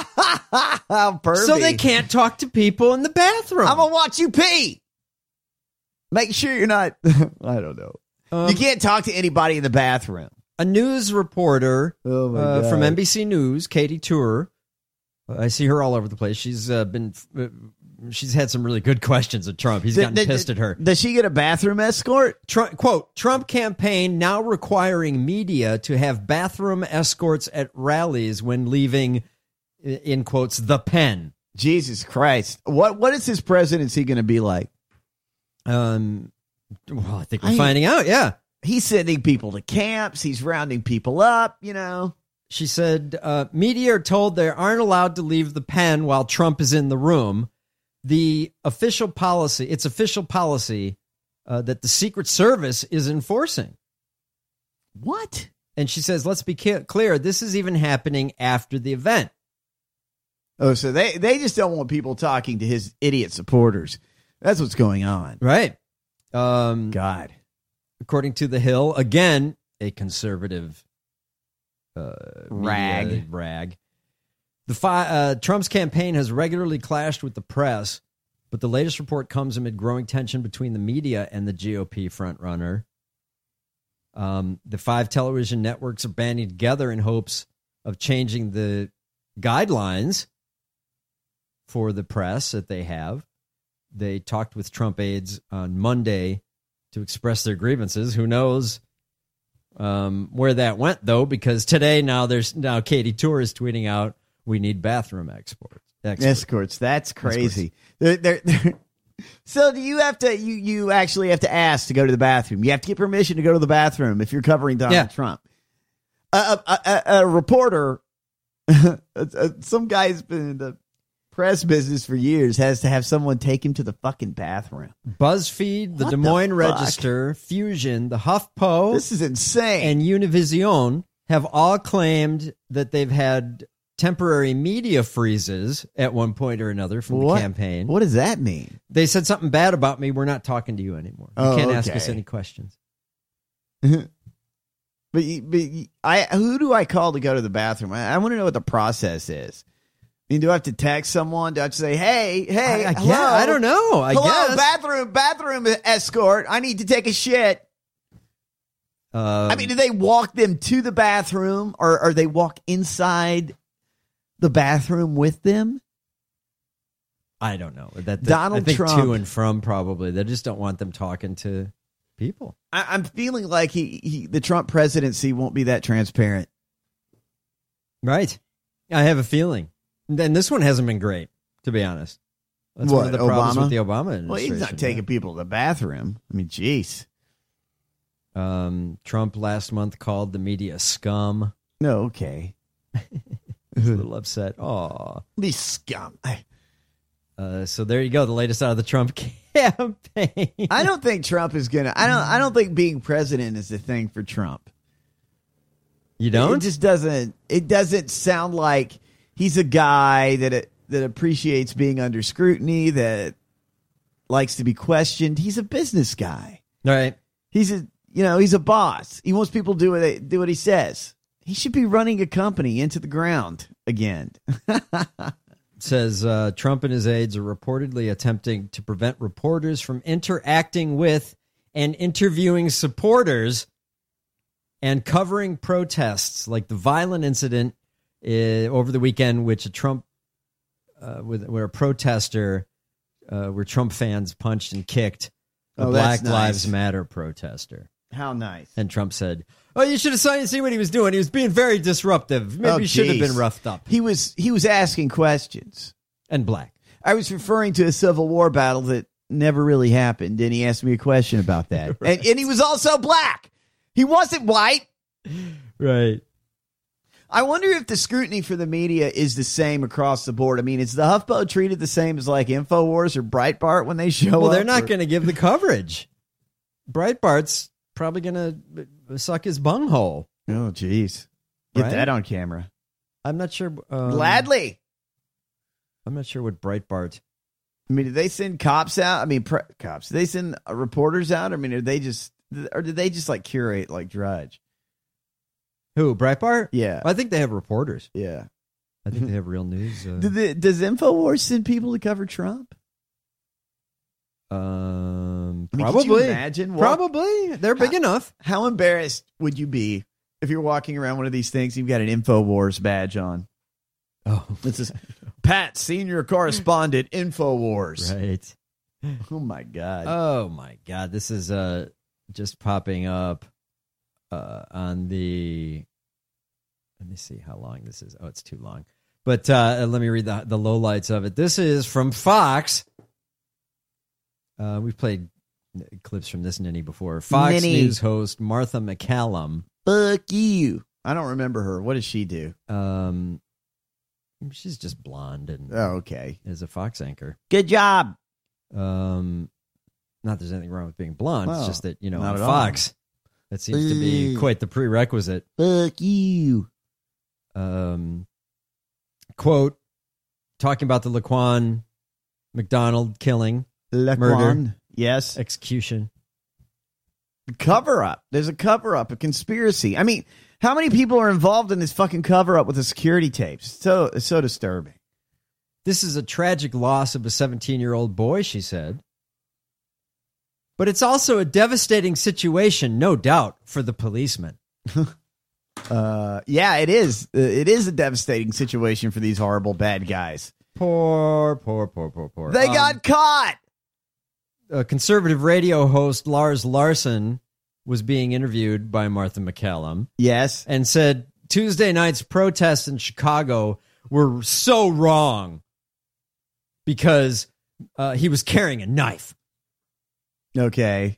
How pervy. So they can't talk to people in the bathroom. I'm gonna watch you pee. Make sure you're not. I don't know. Um, you can't talk to anybody in the bathroom. A news reporter oh my uh, God. from N B C News, Katie Tour. I see her all over the place. She's uh, been. Uh, she's had some really good questions of Trump. He's gotten the, the, pissed at her. Does she get a bathroom escort? Trump, quote, Trump campaign now requiring media to have bathroom escorts at rallies when leaving, in quotes, the pen. Jesus Christ. What What is his presidency going to be like? Um, well, I think we're I, finding out, yeah. He's sending people to camps. He's rounding people up, you know. She said, uh, media are told they aren't allowed to leave the pen while Trump is in the room. The official policy, it's official policy uh, that the Secret Service is enforcing. What? And she says, let's be clear, this is even happening after the event. Oh, so they, they just don't want people talking to his idiot supporters. That's what's going on. Right. Um, God. According to The Hill, again, a conservative uh, rag. Media, rag. The fi- uh, Trump's campaign has regularly clashed with the press, but the latest report comes amid growing tension between the media and the G O P frontrunner. Um, the five television networks are banding together in hopes of changing the guidelines for the press that they have. They talked with Trump aides on Monday to express their grievances. Who knows um, where that went, though, because today now there's now Katie Tour is tweeting out, we need bathroom exports. Exports. Escorts. That's crazy. They're, they're, they're, so do you have to, you, you actually have to ask to go to the bathroom. You have to get permission to go to the bathroom if you're covering Donald yeah. Trump. A, a, a, a reporter, some guy's been in the press business for years, has to have someone take him to the fucking bathroom. BuzzFeed, the What Des Moines the Register, Fusion, the HuffPo, This is insane. and Univision have all claimed that they've had temporary media freezes at one point or another from What? the campaign. What does that mean? They said something bad about me. We're not talking to you anymore. You Oh, can't ask okay. us any questions. But, you- but you- I, who do I call to go to the bathroom? I, I want to know what the process is. I mean, do I have to text someone? Do I have to say, hey, hey, I, I, hello? guess, I don't know. I hello, guess. bathroom, bathroom escort. I need to take a shit. Um, I mean, do they walk them to the bathroom, or, or they walk inside the bathroom with them? I don't know. That, that Donald I think Trump. to and from probably. They just don't want them talking to people. I, I'm feeling like he, he, the Trump presidency won't be that transparent. Right. I have a feeling. And this one hasn't been great, to be honest. That's What, one of the problems Obama? with the Obama administration. Well, he's not taking people to the bathroom. I mean, jeez. Um, Trump last month called the media scum. No, okay. He's a little upset. Aw. These scum. I, Uh, so there you go. The latest out of the Trump campaign. I don't think Trump is gonna. I don't. I don't think being president is the thing for Trump. You don't? It just doesn't. It doesn't sound like he's a guy that that appreciates being under scrutiny, that likes to be questioned. He's a business guy. All right. He's a you know he's a boss. He wants people to do what they, do what he says. He should be running a company into the ground again. Says uh, Trump and his aides are reportedly attempting to prevent reporters from interacting with and interviewing supporters and covering protests like the violent incident uh, over the weekend, which a Trump uh, with where a protester, uh, where Trump fans punched and kicked a Oh, Black that's nice. Lives Matter protester. How nice. And Trump said, "Oh, you should have seen see what he was doing. He was being very disruptive. Maybe Oh, he should have geez. been roughed up." He was he was asking questions. And black. I was referring to a Civil War battle that never really happened, and he asked me a question about that. Right. And and he was also black. He wasn't white. Right. I wonder if the scrutiny for the media is the same across the board. I mean, is the HuffPo treated the same as like InfoWars or Breitbart when they show Well, up? they're not or- going to give the coverage. Breitbart's probably going to suck his bunghole. Oh, jeez. Get Right? that on camera. I'm not sure. Um, Gladly. I'm not sure what Breitbart. I mean, did they send cops out? I mean, pre- cops. Did they send uh, reporters out? I mean, did they just, or did they just like curate like Drudge? Who, Breitbart? Yeah. I think they have reporters. Yeah. I think they have real news. Uh, Did the, does InfoWars send people to cover Trump? um, I mean, probably. could you imagine? What- Probably. They're big How- enough. How embarrassed would you be if you're walking around one of these things, you've got an InfoWars badge on? Oh, this is Pat, senior correspondent, InfoWars. Right. Oh my God. Oh my God. This is uh just popping up uh on the. Let me see how long this is. Oh, it's too long. But uh, let me read the the lowlights of it. This is from Fox. Uh, we've played clips from this ninny before. Fox Ninny. News host Martha McCallum. Fuck you. I don't remember her. What does she do? Um, she's just blonde and Oh, okay. is a Fox anchor. Good job. Um, not there's anything wrong with being blonde. Well, it's just that, you know, not on at Fox, that seems to be Ugh. quite the prerequisite. Fuck you. Um, quote, talking about the Laquan McDonald killing, Laquan. murder, Yes. execution. Cover up. There's a cover up, a conspiracy. I mean, how many people are involved in this fucking cover up with the security tapes? So, it's so disturbing. This is a tragic loss of a seventeen-year-old boy, she said. But it's also a devastating situation, no doubt, for the policeman. Uh, yeah, it is. Uh, It is a devastating situation for these horrible bad guys. Poor, poor, poor, poor, poor. They Um, got caught. a conservative radio host, Lars Larson, was being interviewed by Martha McCallum Yes. and said Tuesday night's protests in Chicago were so wrong because uh, he was carrying a knife. Okay.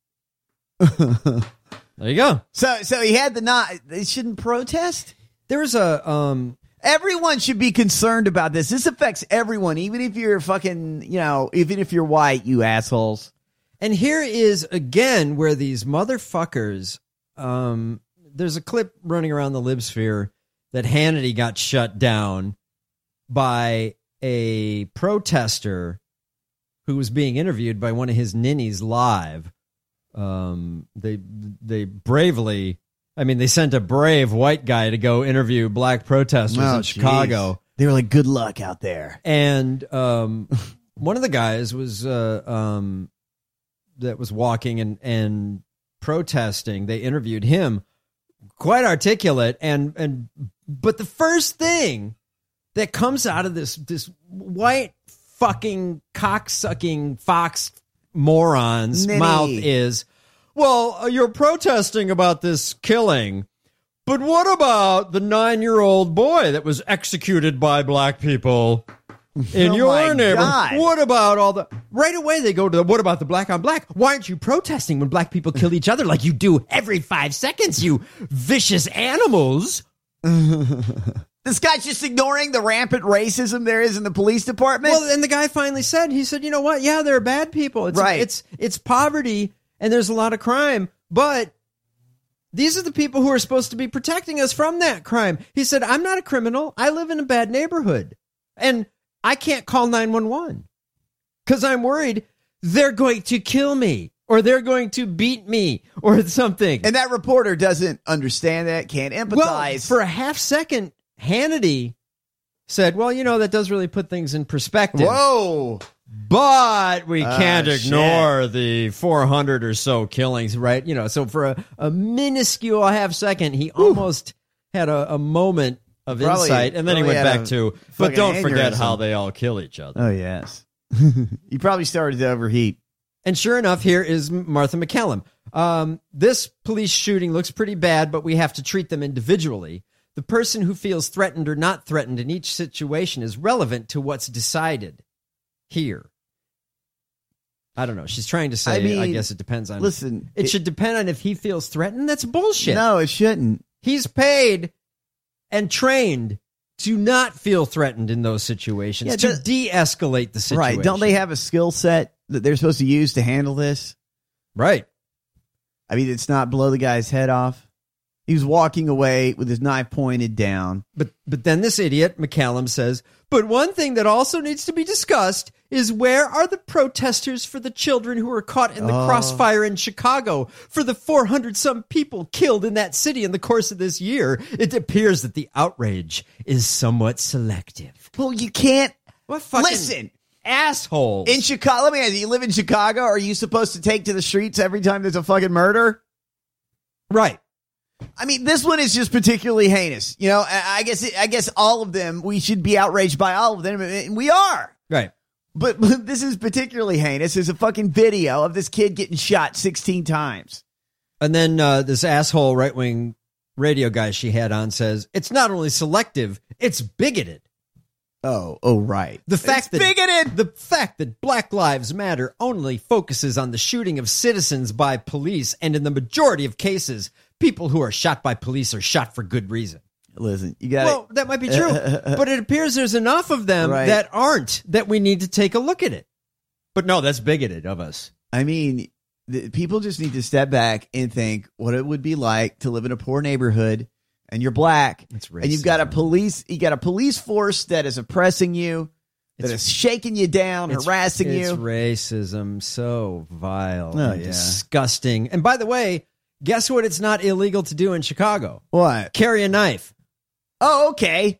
There you go. So, so he had the not. They shouldn't protest. There was a um. Everyone should be concerned about this. This affects everyone, even if you're fucking, you know, even if you're white, you assholes. And here is again where these motherfuckers. Um, there's a clip running around the libsphere that Hannity got shut down by a protester who was being interviewed by one of his ninnies live. Um, they they bravely, I mean, they sent a brave white guy to go interview black protesters Oh, in Chicago. geez. They were like, "Good luck out there." And um, one of the guys was uh, um, that was walking and, and protesting. They interviewed him, quite articulate, and and but the first thing that comes out of this this white fucking cocksucking Fox moron's Ninny. mouth is, well, uh, you're protesting about this killing. But what about the nine-year-old boy that was executed by black people in Oh your my neighborhood? God. What about all the... Right away they go to the, what about the black on black? Why aren't you protesting when black people kill each other like you do every five seconds, you vicious animals? This guy's just ignoring the rampant racism there is in the police department. Well, and the guy finally said, he said, you know what? Yeah, there are bad people. It's, Right. It's, it's poverty and there's a lot of crime, but these are the people who are supposed to be protecting us from that crime. He said, I'm not a criminal. I live in a bad neighborhood and I can't call nine one one because I'm worried they're going to kill me or they're going to beat me or something. And that reporter doesn't understand that, can't empathize. Well, for a half second, Hannity said, well, you know, that does really put things in perspective. Whoa. But we Ah, can't shit. ignore the four hundred or so killings, right? You know, so for a, a minuscule half second, he almost had a, a moment of Probably- insight, and then he probably went had back a to, but fucking don't forget aneurysm. how they all kill each other. Oh, yes. You probably started to overheat. And sure enough, here is Martha McCallum. Um, this police shooting looks pretty bad, but we have to treat them individually. The person who feels threatened or not threatened in each situation is relevant to what's decided here. I don't know. She's trying to say, I, I mean, guess it depends on... listen, It, it- should depend on if he feels threatened. That's bullshit. No, it shouldn't. He's paid and trained to not feel threatened in those situations, Yeah, to does- de-escalate the situation. Right. Don't they have a skill set that they're supposed to use to handle this? Right. I mean, it's not blow the guy's head off. He was walking away with his knife pointed down. But but then this idiot, McCallum, says, but one thing that also needs to be discussed is where are the protesters for the children who were caught in the Oh. crossfire in Chicago, for the four hundred some people killed in that city in the course of this year? It appears that the outrage is somewhat selective. Well, you can't... What fucking Listen, assholes. in Chicago, let me ask you, you live in Chicago, are you supposed to take to the streets every time there's a fucking murder? Right. I mean, this one is just particularly heinous. You know, I I guess I guess all of them, we should be outraged by all of them, and we are. Right. But, but this is particularly heinous. There's a fucking video of this kid getting shot sixteen times. And then uh, this asshole right-wing radio guy she had on says, it's not only selective, it's bigoted. Oh, oh, right. The fact It's that bigoted. The fact that Black Lives Matter only focuses on the shooting of citizens by police, and in the majority of cases, people who are shot by police are shot for good reason. Listen, you got Well, that might be true, but it appears there's enough of them Right. that aren't that we need to take a look at it. But no, that's bigoted of us. I mean, the, people just need to step back and think what it would be like to live in a poor neighborhood, and you're black, It's and you've got a police, you got a police force that is oppressing you, that It's- is shaking you down, It's- harassing it's you. racism, so vile, Oh, and yeah. disgusting. And by the way, guess what? It's not illegal to do in Chicago. What? Carry a knife. Oh, okay.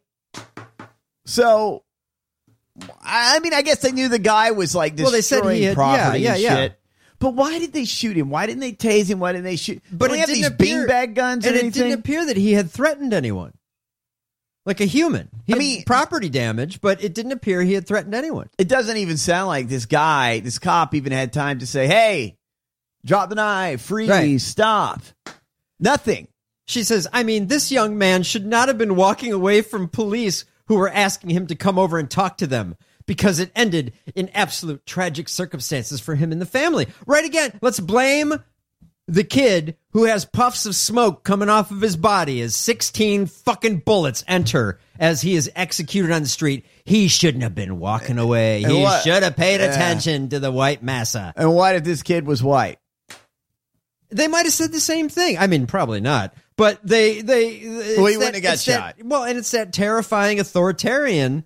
So, I I mean, I guess they knew the guy was like Well, destroying they said he had- property yeah, and yeah, yeah. shit. But why did they shoot him? Why didn't they tase him? Why didn't they shoot? But Don't it they have didn't these appear, beanbag guns and or it anything? didn't appear that he had threatened anyone, like a human. He I had mean- property damage, but it didn't appear he had threatened anyone. It doesn't even sound like this guy, this cop, even had time to say, "Hey, drop the knife, freeze, Right. stop." Nothing. She says, I mean, this young man should not have been walking away from police who were asking him to come over and talk to them, because it ended in absolute tragic circumstances for him and the family. Right again, let's blame the kid who has puffs of smoke coming off of his body as sixteen fucking bullets enter as he is executed on the street. He shouldn't have been walking away. And He what- should have paid Yeah. attention to the white massa. And what if this kid was white? They might have said the same thing. I mean, probably not. But they, they, it's Well, he that- wouldn't have got it's that- shot. well, and it's that terrifying authoritarian.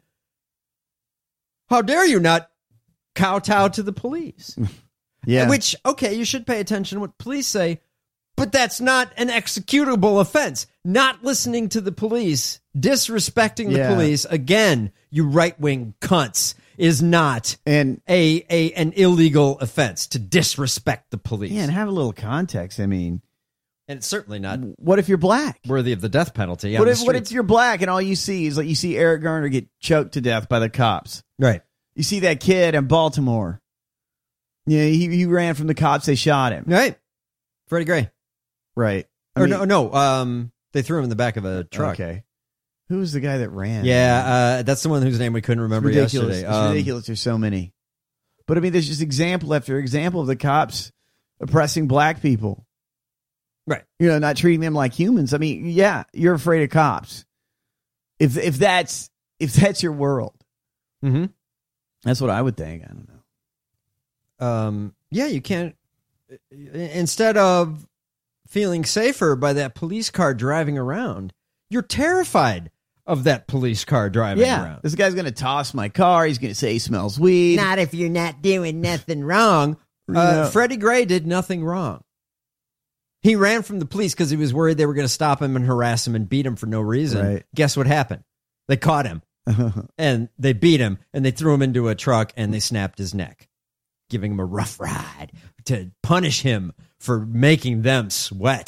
How dare you not kowtow to the police? Yeah. Which, okay, you should pay attention to what police say, but that's not an executable offense. Not listening to the police, disrespecting the Yeah. police, again, you right-wing cunts, is not and a, a an illegal offense to disrespect the police. yeah, and have a little context. I mean, And it's certainly not what if you're black? worthy of the death penalty. on What the if what streets. if you're black and all you see is like you see Eric Garner get choked to death by the cops? Right. You see that kid in Baltimore. Yeah, he, he ran from the cops. They shot him. Right. Freddie Gray. Right. I Or mean- no, no. Um, they threw him in the back of a truck. Okay. Who was the guy that ran? Yeah, uh, that's the one whose name we couldn't It's remember ridiculous. yesterday. It's Um, ridiculous. There's so many. But I mean, there's just example after example of the cops oppressing black people. Right. You know, not treating them like humans. I mean, yeah, you're afraid of cops. If if that's if that's your world, Mm-hmm. that's what I would think. I don't know. Um, yeah, you can't. Instead of feeling safer by that police car driving around, you're terrified of that police car driving Yeah, around. this guy's gonna toss my car. He's gonna say he smells weed. Not if you're not doing nothing wrong. Uh, Yeah. Freddie Gray did nothing wrong. He ran from the police because he was worried they were going to stop him and harass him and beat him for no reason. Right. Guess what happened? They caught him and they beat him and they threw him into a truck and they snapped his neck, giving him a rough ride to punish him for making them sweat.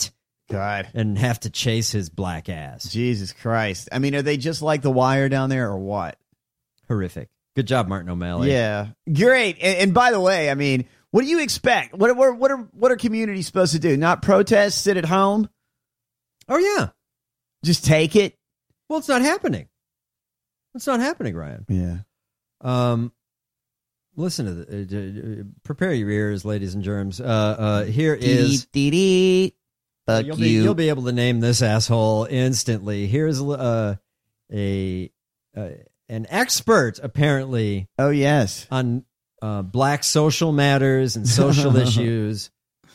God. And have to chase his black ass. Jesus Christ. I mean, are they just like The Wire down there or what? Horrific. Good job, Martin O'Malley. Yeah. Great. And, and by the way, I mean, what do you expect? What, what, what, are, what are communities supposed to do? Not protest, sit at home? Oh, yeah. Just take it? Well, it's not happening. It's not happening, Ryan. Yeah. Um, listen to the, uh, prepare your ears, ladies and germs. Uh, uh, here is... Dee, dee, dee. Fuck you'll, you. be, you'll be able to name this asshole instantly. Here's uh, a uh, an expert, apparently. Oh, yes. On uh, black social matters and social issues.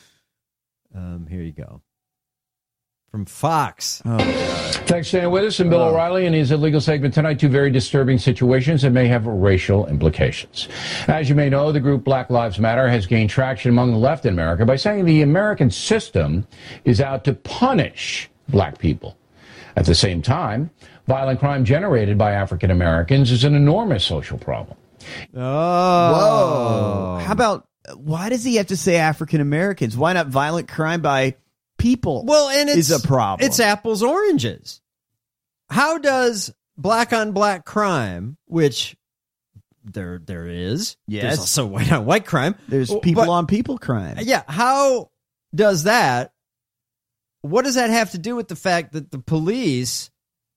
Um, here you go. From Fox. Oh, God. Thanks for staying with us. And Bill Oh. O'Reilly in his illegal segment tonight. Two very disturbing situations that may have racial implications. As you may know, the group Black Lives Matter has gained traction among the left in America by saying the American system is out to punish black people. At the same time, violent crime generated by African Americans is an enormous social problem. Oh. Whoa. How about, why does he have to say African Americans? Why not violent crime by people? Well, and it's is a problem. It's apples oranges. How does black on black crime, which there there is, Yes. there's also white on white crime. There's people But- on people crime. Yeah, how does that? What does that have to do with the fact that the police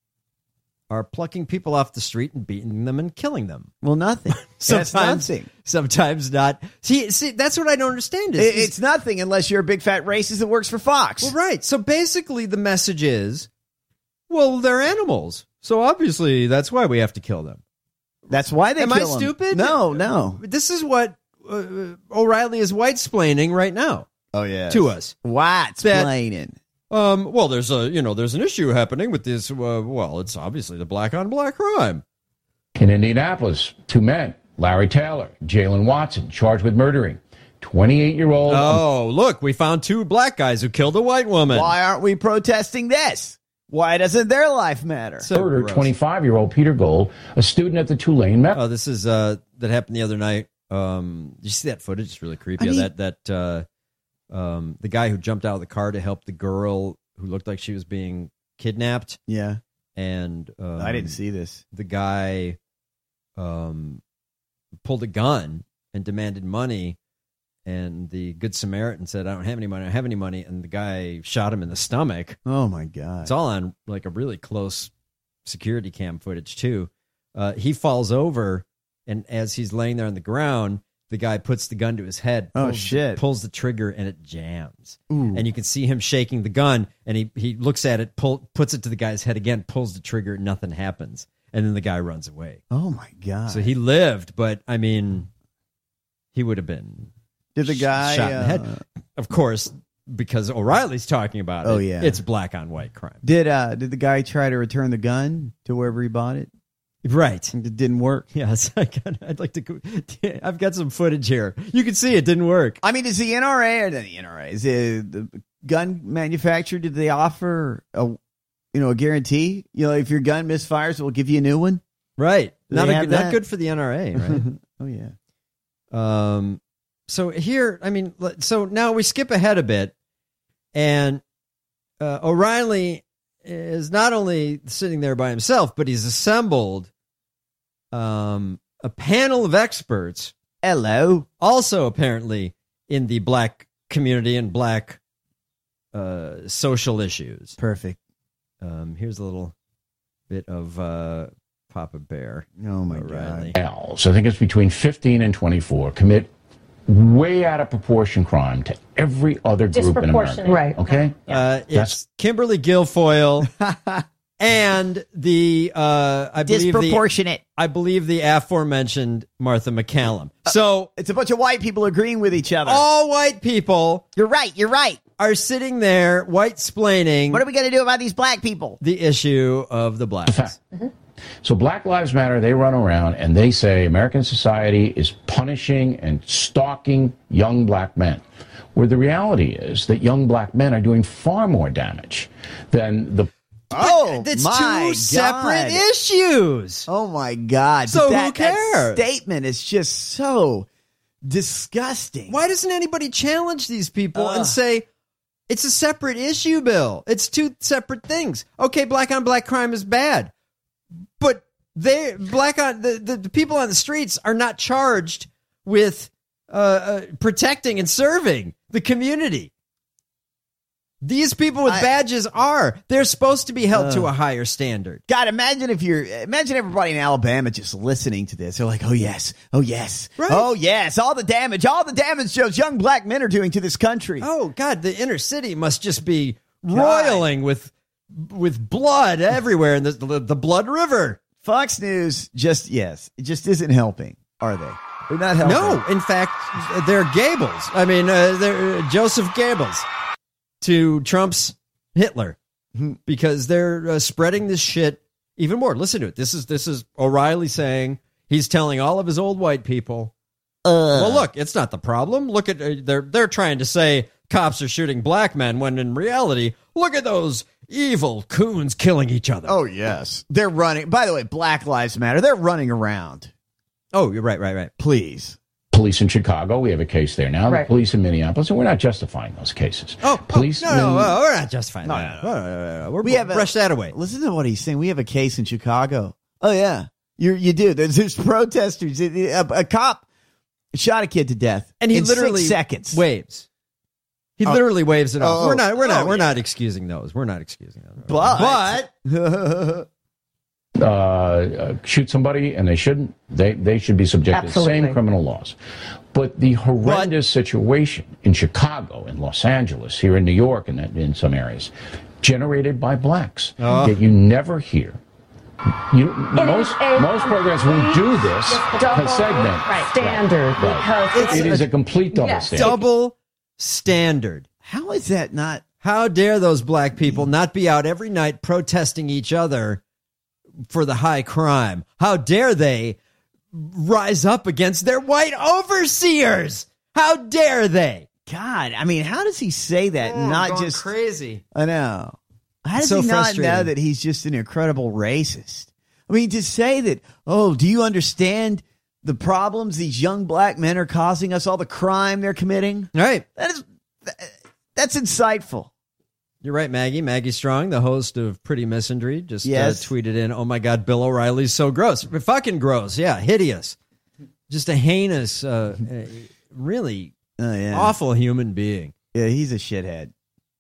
are plucking people off the street and beating them and killing them? Well, nothing. That's Sometimes, nothing. sometimes not. See, see, that's what I don't understand. Is, It- is- It's nothing unless you're a big fat racist that works for Fox. well, right. So basically, the message is, well, they're animals, so obviously that's why we have to kill them. That's why they Am I kill 'em. stupid? No, no. This is what uh, O'Reilly is white-splaining right now Oh, yeah. to us. White's That- complaining. Um, well, there's a you know there's an issue happening with this. Uh, well, it's obviously the black on black crime. In Indianapolis, two men, Larry Taylor, Jalen Watson, charged with murdering twenty-eight-year-old. Oh, look, we found two black guys who killed a white woman. Why aren't we protesting this? Why doesn't their life matter? So Murdered gross. twenty-five-year-old Peter Gold, a student at the Tulane Met. Oh, this is uh that happened the other night. Um, did you see that footage? It's really creepy. I mean- that that uh, um, the guy who jumped out of the car to help the girl who looked like she was being kidnapped, Yeah. and um, I didn't see this. the guy um pulled a gun and demanded money, and the Good Samaritan said, "I don't have any money. I don't have any money," and the guy shot him in the stomach. Oh, my God. It's all on like a really close security cam footage too. Uh, he falls over, and as he's laying there on the ground, the guy puts the gun to his head. Oh, pulls the- shit. pulls the trigger, and it jams. Ooh. And you can see him shaking the gun, and he he looks at it, pull, puts it to the guy's head again, pulls the trigger, nothing happens, and then the guy runs away. Oh, my God. So he lived, but I mean, he would have been Did the sh- guy... shot in the head. uh, Of course, because O'Reilly's talking about it. Oh, yeah. It's black on white crime. Did uh did the guy try to return the gun to wherever he bought it? Right. It didn't work. Yes, I got, I'd like to. go- I've got some footage here. You can see it didn't work. I mean, is the N R A or the N R A? Is it the gun manufacturer? Did they offer a you know a guarantee? You know, if your gun misfires, we'll give you a new one. Right. Do Not they a, have good- not that? good for the N R A. Right. Oh yeah. um. So here, I mean, let- so now we skip ahead a bit, and uh, O'Reilly is not only sitting there by himself, but he's assembled um a panel of experts. Hello. Also, apparently in the black community and black uh, social issues. Perfect. Um, here's a little bit of uh, Papa Bear. Oh my O'Reilly. Males, I think it's between fifteen and twenty-four, commit way out of proportion crime to every other group in America. Disproportionate. Right. Okay? Uh, it's That's- Kimberly Guilfoyle and the uh, I believe the, Disproportionate. I believe the aforementioned Martha McCallum. So It's a bunch of white people agreeing with each other. all white people You're right. You're right. are sitting there white splaining What are we going to do about these black people? the issue of the blacks. fact. So Black Lives Matter, they run around and they say American society is punishing and stalking young black men. Where the reality is that young black men are doing far more damage than the Oh, That's my two separate God. issues. Oh my God. So that, who cares? That statement is just so disgusting. Why doesn't anybody challenge these people Ugh. and say, It's a separate issue, Bill. It's two separate things. Okay, black on black crime is bad, but they black on the, the, the people on the streets are not charged with uh, uh, protecting and serving the community. These people with I, badges are. They're supposed to be held uh, to a higher standard. God, imagine if you're, imagine everybody in Alabama just listening to this. They're like, oh, yes, oh, yes, right. oh, yes, all the damage, all the damage those young black men are doing to this country. Oh, God, the inner city must just be God. roiling with with blood everywhere in the, the, the blood river. Fox News just, yes, it just isn't helping, are they? They're not helping. No, in fact, they're Goebbels. I mean, uh, they're uh, Joseph Goebbels to Trump's Hitler, because they're uh, spreading this shit even more. Listen to it. This is this is O'Reilly saying, he's telling all of his old white people, uh, well, look, it's not the problem. Look at uh, they're they're trying to say cops are shooting black men when in reality, look at those evil coons killing each other. Oh, yes. They're running. By the way, Black Lives Matter. They're running around. Oh, you're right, right, right. Please. Police in Chicago, we have a case there now. Right. The police in Minneapolis, and we're not justifying those cases. Oh, police. oh, no, no, no, we're not justifying No, that. no, No, no, no, no. We're, We have a- brush that away. Listen to what he's saying. We have a case in Chicago. Oh, yeah. You you do. There's, there's protesters. A, a, a cop shot a kid to death. And he in literally six seconds. waves. He Oh. literally waves it off. Oh. We're not. We're not. Oh, we're yeah. not excusing those. We're not excusing those. But, but Uh, uh, shoot somebody and they shouldn't, they, they should be subject Absolutely. to the same criminal laws. But the horrendous situation in Chicago, in Los Angeles, here in New York, and in some areas, generated by blacks, Oh. yet you never hear. You, most a most programs won't do this double per segment. standard Right. because It is a complete double Yes. standard. double standard. how is that not? How dare those black people not be out every night protesting each other for the high crime? How dare they rise up against their white overseers? How dare they? God, I mean, how does he say that? and Oh, not going just. crazy. I know. How does So he not know frustrating. that he's just an incredible racist? I mean, to say that, oh, do you understand the problems these young black men are causing us, all the crime they're committing? Right. That is, that's insightful. You're right, Maggie. Maggie Strong, the host of Pretty Misandry, just Yes. uh, tweeted in, oh my God, Bill O'Reilly's so gross. Fucking gross. Yeah, hideous. Just a heinous, uh, uh, really Oh, yeah. awful human being. Yeah, he's a shithead.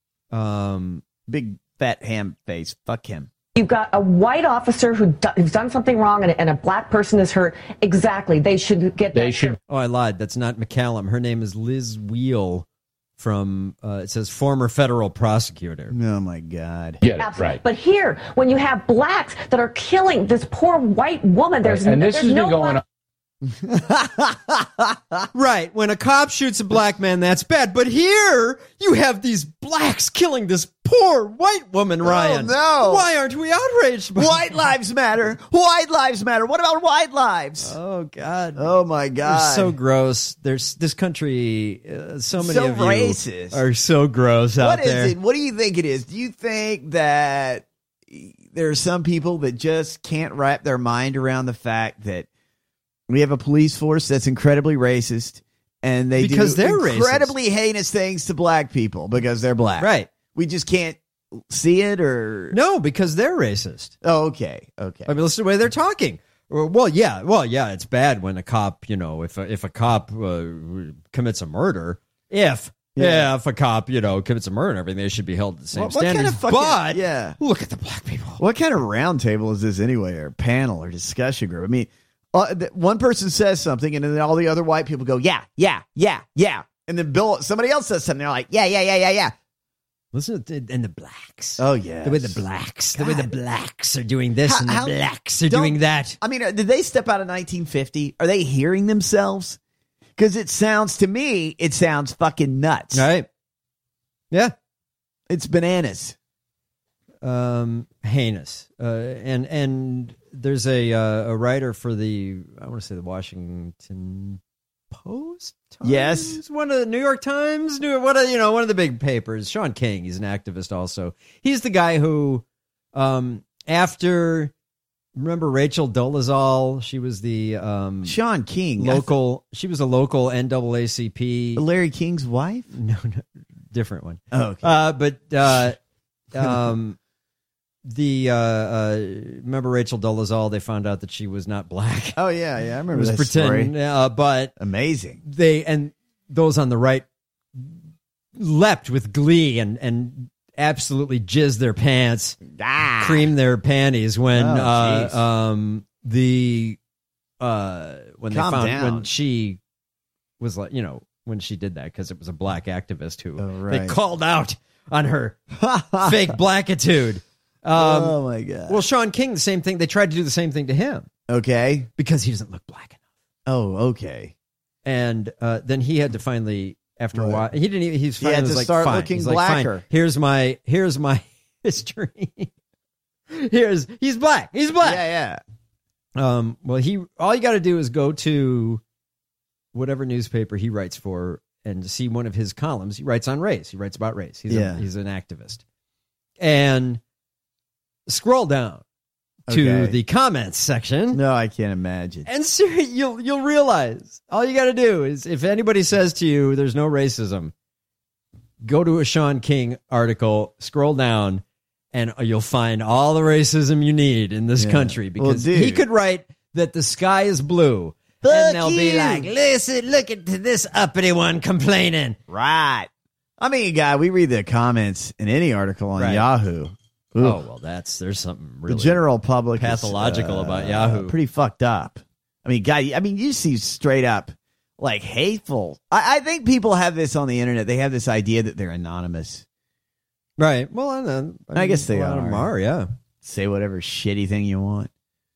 Um, Big fat ham face. Fuck him. you've got a white officer who do, who's done something wrong and, and a black person is hurt. Exactly. They should get They that should. Oh, I lied. That's not McCallum. Her name is Liz Wheel from, uh, it says former federal prosecutor. Oh, my God. Get it, Absolutely. right. But here, when you have blacks that are killing this poor white woman, there's, Right. And this there's has no been going black- on. Right. When a cop shoots a black man, that's bad. But here, you have these blacks killing this poor white woman, Ryan. no. Why aren't we outraged by White lives matter. White lives matter. What about white lives? Oh, God. Oh, my They're God. so gross. There's this country, uh, so many So of you racist. are so gross out What is there. it? What do you think it is? Do you think that there are some people that just can't wrap their mind around the fact that we have a police force that's incredibly racist and they Because do they're incredibly heinous things to black people because they're black? Right. We just can't see it or... No, because they're racist. Oh, okay. Okay. I mean, listen to the way they're talking. Well, yeah, well, yeah, it's bad when a cop, you know, if a, if a cop uh, commits a murder, if yeah. if a cop, you know, commits a murder and everything, they should be held to the same What- what kind standards. of fucking- but yeah. look at the black people. What kind of round table is this anyway, or panel or discussion group? I mean, uh, th- one person says something and then all the other white people go, yeah, yeah, yeah, yeah. And then Bill, somebody else says something. They're like, yeah, yeah, yeah, yeah, yeah. Listen to the, and the blacks. Oh, yeah. The way the blacks, the way the God. blacks are doing this How- and the how- blacks are don't- doing that. I mean, uh, did they step out of nineteen fifty? Are they hearing themselves? Because it sounds to me, it sounds fucking nuts. Right. Yeah. It's bananas. Um, heinous. Uh, and and there's a uh, a writer for the I want to say the Washington Post. Times? Yes. One of the New York Times. New one of you know one of the big papers. Sean King. He's an activist also. He's the guy who, um, after remember Rachel Dolezal. She was the um Sean King, local. She was a local N double A C P. Larry King's wife. No, no. different one. Oh, okay. Uh, but uh, um, the uh, uh, remember Rachel Dolezal? They found out that she was not black. Oh yeah, yeah, I remember It was that pretend, story. Uh, but amazing. They and those on the right leapt with glee and and absolutely jizzed their pants, ah. creamed their panties when Oh, uh, geez. um the uh when Calm they found down. when she was like, you know, when she did that because it was a black activist who Oh, right. they called out on her fake blackitude. Um, oh my god. Well, Sean King, the same thing. They tried to do the same thing to him. Okay. Because he doesn't look black enough. Oh, okay. And uh, then he had to finally, after What? a while, he didn't even, he's He finally had was to like, start fine. looking He's like, fine. blacker. Here's my, here's my history. Here's, he's black. He's black. Yeah, yeah. Um, well, he, all you got to do is go to whatever newspaper he writes for and see one of his columns. He writes on race. He writes about race. He's, Yeah. a, he's an activist. And scroll down to Okay. the comments section. No, I can't imagine. And ser- you'll you'll realize all you got to do is if anybody says to you there's no racism, go to a Sean King article, scroll down, and you'll find all the racism you need in this Yeah. country Well, because dude. he could write that the sky is blue. Fuck and they'll be you. like, listen, look at this uppity one complaining. Right. I mean, God, we read the comments in any article on Right. Yahoo. Ooh. Oh, well, that's there's something really the general public is, pathological uh, about Yahoo. Pretty fucked up. I mean, God, I mean, you see straight up like hateful. I, I think people have this on the internet. They have this idea that they're anonymous. Right. Well, I, know. I guess they a lot of them are. are, yeah. Say whatever shitty thing you want.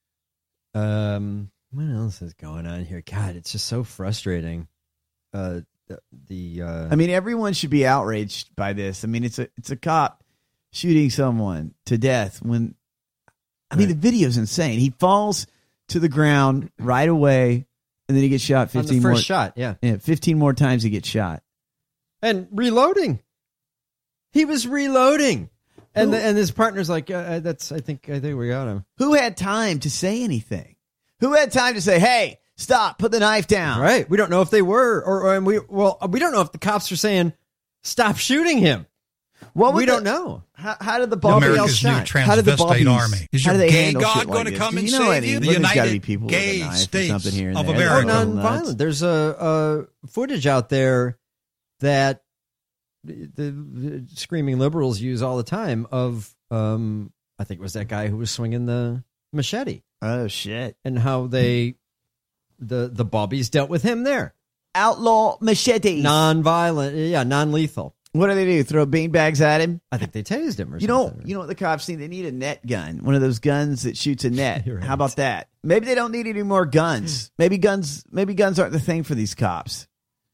Um, what else is going on here? God, it's just so frustrating. Uh, the, the uh, I mean, everyone should be outraged by this. I mean, it's a it's a cop shooting someone to death when. I mean, the video's insane. He falls to the ground right away, and then he gets shot on the fifteen first more shot, yeah, Yeah, fifteen more times he gets shot. and reloading. He was reloading, and Who- the, and his partner's like, uh, uh, "That's I think I think we got him." Who had time to say anything? Who had time to say, "Hey, stop! Put the knife down"? Right? We don't know if they were, or, or and we well, we don't know if the cops are saying, "Stop shooting him." What we would don't the- know. How, how did the Bobby America's new How did the transvestite Bobbies, army. Is how your do they gay handle God shit going like to this? come Do and you know save any? you? The There's got to United be people Gay with a knife or States something here and of there. America. They're Oh, all nuts. non-violent. There's a, a footage out there that the, the screaming liberals use all the time of, um, I think it was that guy who was swinging the machete. Oh shit! And how they, the the Bobbies dealt with him there. Outlaw machetes. Non-violent, yeah, non-lethal. What do they do? Throw beanbags at him? I think they tased him or You know, something. you know what the cops need? They need a net gun, one of those guns that shoots a net. You're right. How about that? Maybe they don't need any more guns. Maybe guns, maybe guns aren't the thing for these cops.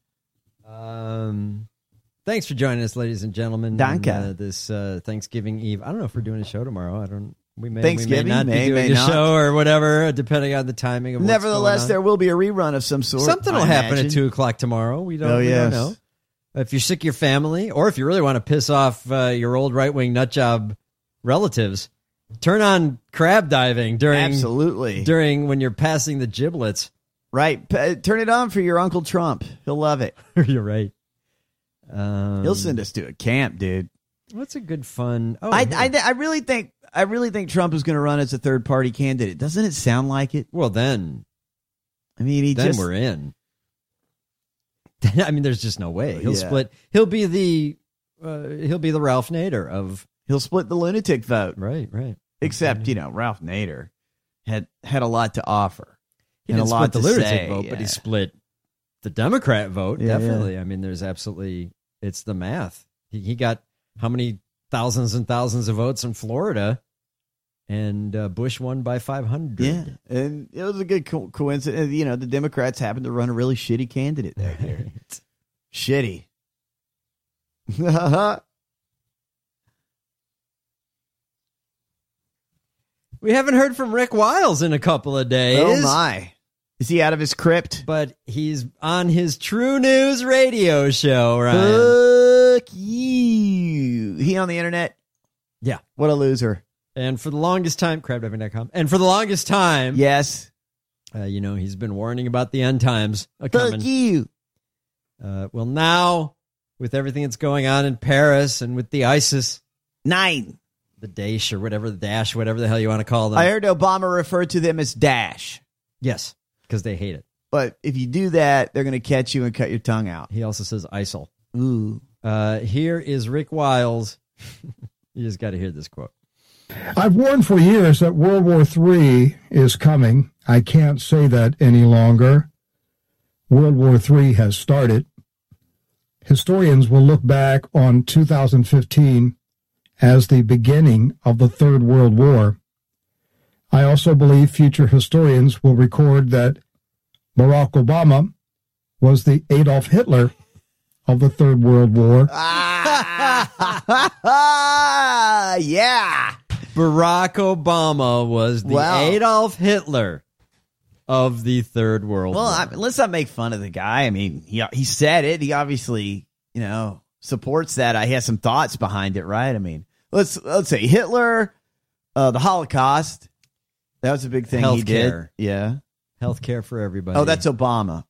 Um, thanks for joining us, ladies and gentlemen. Danke. on, uh, this uh, Thanksgiving Eve. I don't know if we're doing a show tomorrow. I don't. We may, Thanksgiving, we may not may, be doing may a not. show or whatever, depending on the timing of. What's Nevertheless, going on. there will be a rerun of some sort. Something will I happen imagine. at two o'clock tomorrow. We don't. Oh, we yes. don't know. If you're sick of your family, or if you really want to piss off uh, your old right wing nutjob relatives, turn on crab diving during Absolutely. during when you're passing the giblets. Right. P- turn it on for your Uncle Trump. He'll love it. You're right. Um, He'll send us to a camp, dude. What's a good fun? Oh, I, here. I, I really think I really think Trump is going to run as a third party candidate. Doesn't it sound like it? Well, then, I mean, he then just we're in. I mean, there's just no way he'll Yeah. split. He'll be the uh, he'll be the Ralph Nader of he'll split the lunatic vote. right, right. Except you know, Ralph Nader had had a lot to offer. He and didn't a lot split the to lunatic say, vote, but he yeah. split the Democrat vote. Yeah, Definitely. I mean, there's absolutely it's the math. He he got how many thousands and thousands of votes in Florida, and uh, Bush won by five hundred. Yeah, and it was a good co- coincidence. You know, the Democrats happened to run a really shitty candidate there. Right. Shitty. We haven't heard from Rick Wiles in a couple of days. Oh my! Is he out of his crypt? But he's on his True News radio show, Ryan. Fuck you! He on the internet? Yeah. What a loser! And for the longest time, crab diving dot com. And for the longest time, Yes. uh, you know, he's been warning about the end times a Fuck coming. you! Uh, well, now with everything that's going on in Paris and with the ISIS. Nine. The Daesh or whatever, the Dash, whatever the hell you want to call them. I heard Obama refer to them as Dash. Yes, because they hate it. But if you do that, they're going to catch you and cut your tongue out. He also says ISIL. Ooh. Uh, here is Rick Wiles. You just got to hear this quote. I've warned for years that World War Three is coming. I can't say that any longer. World War Three has started. Historians will look back on two thousand fifteen as the beginning of the Third World War. I also believe future historians will record that Barack Obama was the Adolf Hitler of the Third World War. Ah, yeah. Barack Obama was the Wow. Adolf Hitler of the Third World Well, War. I mean, let's not make fun of the guy. I mean, he he said it. He obviously, you know, supports that. I has some thoughts behind it, right? I mean, let's let's say Hitler, uh, the Holocaust. That was a big thing he did. Healthcare. Yeah. Healthcare for everybody. Oh, that's Obama.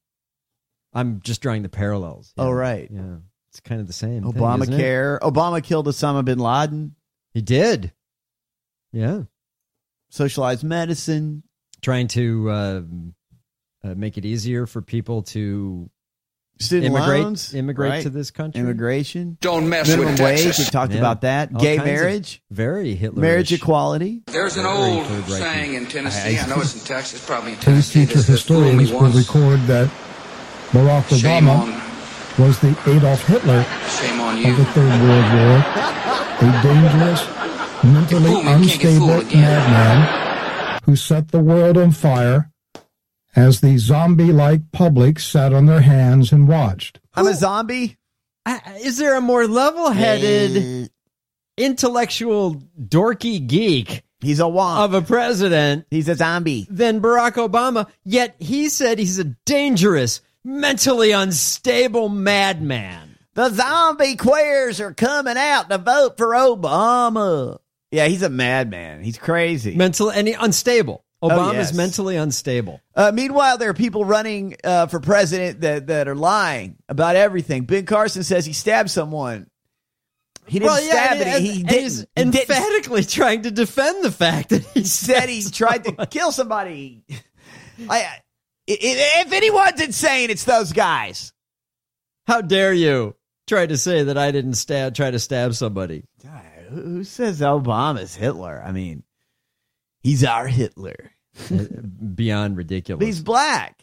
I'm just drawing the parallels. Oh, right. Yeah. It's kind of the same thing, isn't it? Obamacare. Obama killed Osama bin Laden. He did. Yeah. Socialized medicine. Trying to uh, uh, make it easier for people to Student immigrate, loans. immigrate right. to this country. Immigration. Don't mess Minimum with wage. Texas. We talked Yeah. about that. All Gay kinds of marriage. Very Hitler. Marriage equality. There's an Very old third Reich. saying in Tennessee. I know it's in Texas, probably in These Tennessee. future that says, "Fool me historians will once, record that Barack shame Obama on, was the Adolf Hitler shame on of you." the Third World War, a dangerous, mentally You fool me, can't get unstable fooled again. madman who set the world on fire as the zombie-like public sat on their hands and watched. I'm a zombie. Uh, is there a more level-headed, intellectual, dorky geek He's a womp. of a president He's a zombie. than Barack Obama? Yet he said he's a dangerous, mentally unstable madman. The zombie queers are coming out to vote for Obama. Yeah, he's a madman. He's crazy. Mental and he, unstable. Obama's yes. mentally unstable. Uh, meanwhile, there are people running uh, for president that, that are lying about everything. Ben Carson says he stabbed someone. He didn't Well, yeah, stab and, it. and- He, and didn't. he's He didn't. emphatically trying to defend the fact that he said he tried to kill somebody. I, I- if anyone's insane, it's those guys. How dare you try to say that I didn't stab, try to stab somebody? God, who who says Obama's Hitler? I mean, he's our Hitler. Beyond ridiculous. But he's black.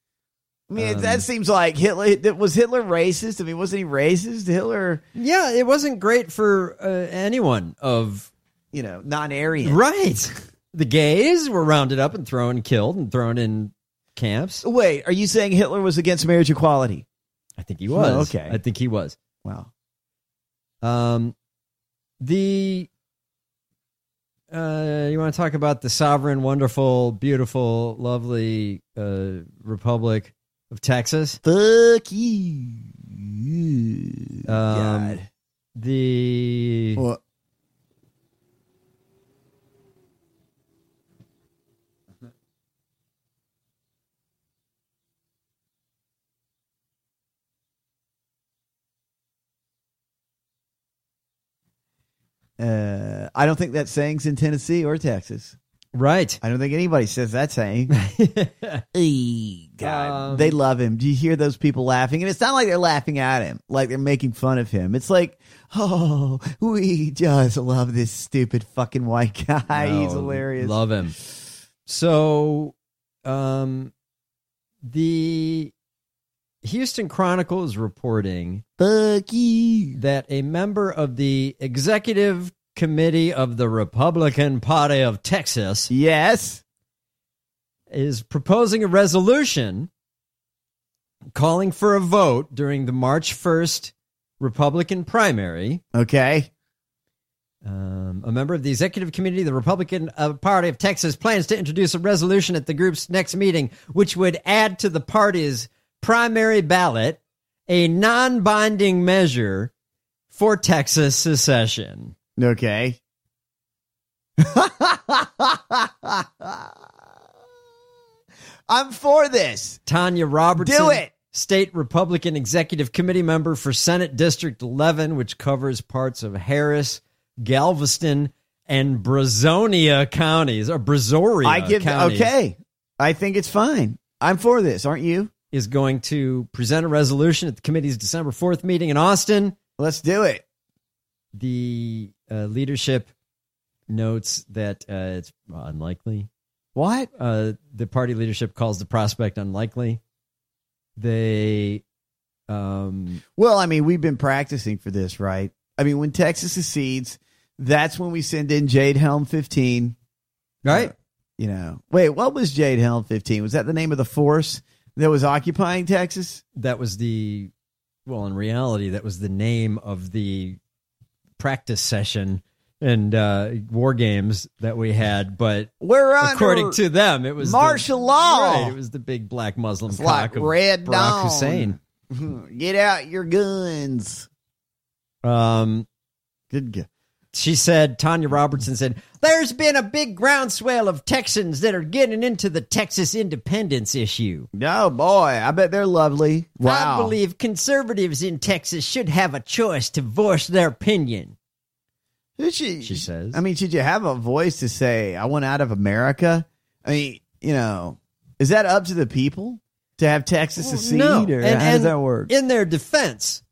I mean, Um, that seems like Hitler. Was Hitler racist? I mean, wasn't he racist? Hitler, Yeah, it wasn't great for uh, anyone of you know, non-Aryan. right. The gays were rounded up and thrown, killed, and thrown in camps. Wait, are you saying Hitler was against marriage equality? I think he was. Oh, okay. I think he was. Wow. Um, the uh, you want to talk about the sovereign, wonderful, beautiful, lovely uh, Republic of Texas? Fuck you. Um, God. the Well, Uh, I don't think that saying's in Tennessee or Texas. right. I don't think anybody says that saying. Eee, God, Um, they love him. Do you hear those people laughing? And it's not like they're laughing at him, like they're making fun of him. It's like, oh, we just love this stupid fucking white guy. No, He's hilarious. Love him. So, um, the Houston Chronicle is reporting Fuck you. that a member of the executive committee of the Republican Party of Texas Yes. is proposing a resolution calling for a vote during the March first Republican primary. Okay. Um, a member of the executive committee of the Republican uh, Party of Texas plans to introduce a resolution at the group's next meeting, which would add to the party's primary ballot a non-binding measure for Texas secession. Okay. I'm for this. Tanya Robertson. Do it. state Republican executive committee member for Senate District eleven, which covers parts of Harris, Galveston, and Brazoria counties, or Brazoria I give counties. Okay. I think it's fine. I'm for this, aren't you? Is going to present a resolution at the committee's December fourth meeting in Austin. Let's do it. The uh, leadership notes that uh, it's unlikely. What? Uh, the party leadership calls the prospect unlikely. They, um, well, I mean, we've been practicing for this, right? I mean, when Texas secedes, that's when we send in Jade Helm fifteen. Right. Uh, you know, wait, what was Jade Helm fifteen? Was that the name of the force that was occupying Texas? That was the, well, in reality, that was the name of the practice session and uh, war games that we had. But We're according to them, it was martial the, law. Right, it was the big black Muslim It's cock like of Red Barack Dawn. Hussein. Get out your guns. Um, Good. Go- She said, Tanya Robertson said, there's been a big groundswell of Texans that are getting into the Texas independence issue. Oh, boy. I bet they're lovely. Wow. I believe conservatives in Texas should have a choice to voice their opinion. She, she says. I mean, should you have a voice to say, I want out of America? I mean, you know, is that up to the people to have Texas secede? No. Or And, how does and that work? in their defense,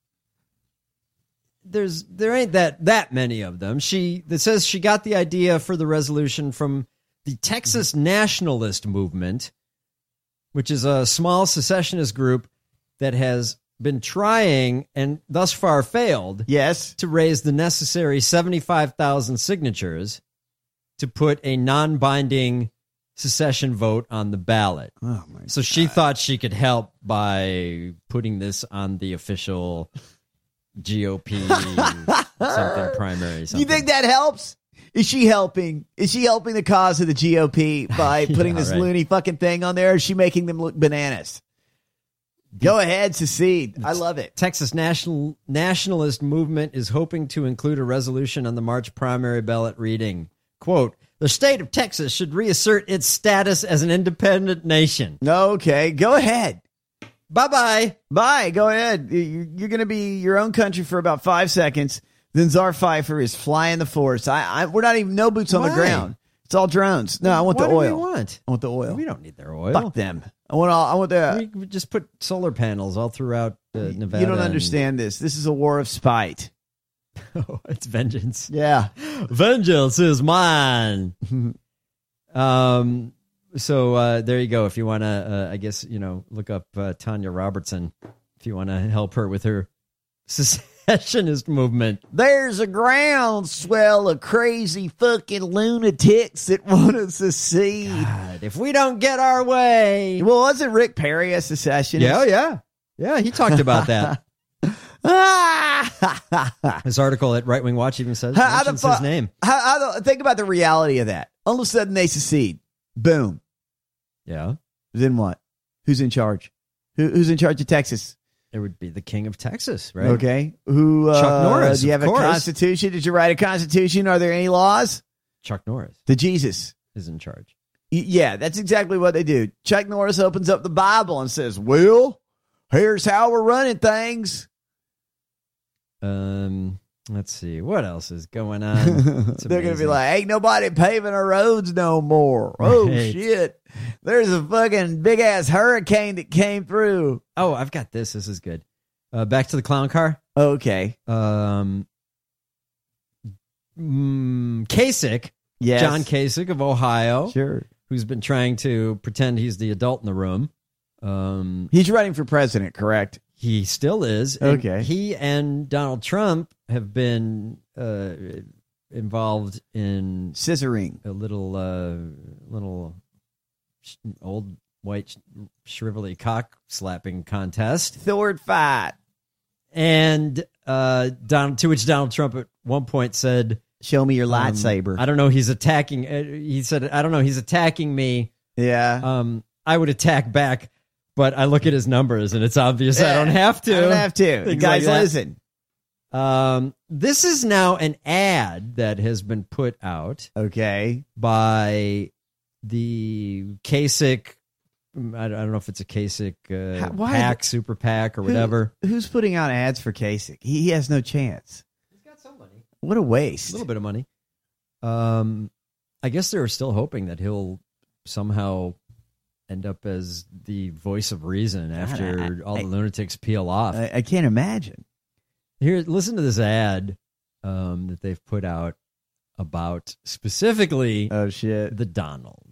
there's there ain't that that many of them. She that says she got the idea for the resolution from the Texas Nationalist Movement, which is a small secessionist group that has been trying and thus far failed yes to raise the necessary seventy-five thousand signatures to put a non-binding secession vote on the ballot. Oh my so she thought she could help by putting this on the official G O P something primary. Something. You think that helps? Is she helping? Is she helping the cause of the G O P by putting Yeah, this right. loony fucking thing on there? Or is she making them look bananas? Go ahead, secede. I love it. Texas National Nationalist Movement is hoping to include a resolution on the March primary ballot reading, quote, the state of Texas should reassert its status as an independent nation. Okay, go ahead. Bye-bye. Bye. Go ahead. You're, you're going to be your own country for about five seconds. Then Czar Pfeiffer is flying the force. I, I, we're not even no boots on Why? the ground. It's all drones. No, I want What the do oil. we want? I want the oil. We don't need their oil. Fuck them. I want all. I want the. We just put solar panels all throughout uh, Nevada. You don't and- understand this. This is a war of spite. Oh, it's vengeance. Yeah. Vengeance is mine. um. So uh, there you go. If you want to, uh, I guess, you know, look up uh, Tanya Robertson if you want to help her with her secessionist movement. There's a groundswell of crazy fucking lunatics that want to secede. God, if we don't get our way. Well, wasn't Rick Perry a secessionist? Yeah, yeah. Yeah, he talked about that. His article at Right Wing Watch even says, How- how the mentions fu- his name. How, how the, think about the reality of that. All of a sudden they secede. Boom. Yeah. Then what? Who's in charge? Who, who's in charge of Texas? It would be the king of Texas, right? Okay. Who? Uh, Chuck Norris, Do you have of a course. constitution? Did you write a constitution? Are there any laws? Chuck Norris The Jesus. is in charge. Y- Yeah, that's exactly what they do. Chuck Norris opens up the Bible and says, well, here's how we're running things. Um, let's see. What else is going on? It's They're going to be amazing. like, ain't nobody paving our roads no more. Oh, Right. shit. There's a fucking big ass hurricane that came through. Oh, I've got this. This is good. Uh, back to the clown car. Okay. Um, mm, Kasich, Yes. John Kasich of Ohio, Sure. who's been trying to pretend he's the adult in the room. Um, He's running for president, correct? he still is. And Okay. He and Donald Trump have been uh, involved in Scissoring. a little, uh, little sh- old white sh- shrivelly cock slapping contest. Sword fight. And uh, Donald, to which Donald Trump at one point said, Show me your um, lightsaber. I don't know. He's attacking. Uh, he said, I don't know. He's attacking me. yeah. Um, I would attack back, but I look at his numbers and it's obvious I don't have to. I don't have to. You Things guys like that. listen. Um, this is now an ad that has been put out Okay. by the Kasich I don't know if it's a Kasich uh, How- why PAC, the- super PAC, or Who- whatever. who's putting out ads for Kasich? He, he has no chance. He's got some money. What a waste. A little bit of money. Um, I guess they're still hoping that he'll somehow end up as the voice of reason after I- I- all the lunatics peel off. I, I can't imagine. Here, listen to this ad um, that they've put out about specifically oh shit the Donald.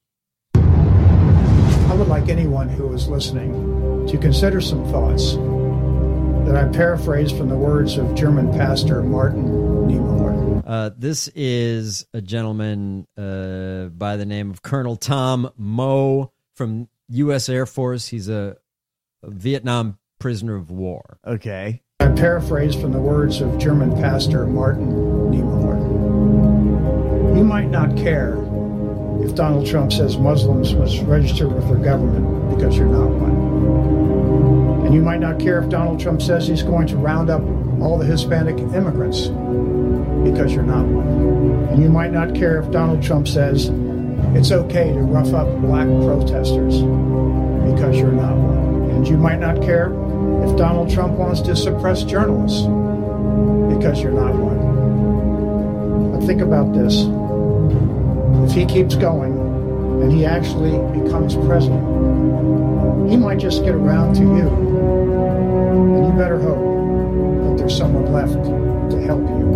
I would like anyone who is listening to consider some thoughts that I paraphrase from the words of German pastor Martin Niemöller. Uh, this is a gentleman uh, by the name of Colonel Tom Moe from U S Air Force. He's a, a Vietnam prisoner of war. Okay. I paraphrase from the words of German pastor Martin Niemöller. You might not care if Donald Trump says Muslims must register with their government because you're not one. And you might not care if Donald Trump says he's going to round up all the Hispanic immigrants because you're not one. And you might not care if Donald Trump says it's okay to rough up black protesters because you're not one. And you might not care if Donald Trump wants to suppress journalists because you're not one. But think about this. If he keeps going and he actually becomes president, he might just get around to you. And you better hope that there's someone left to help you.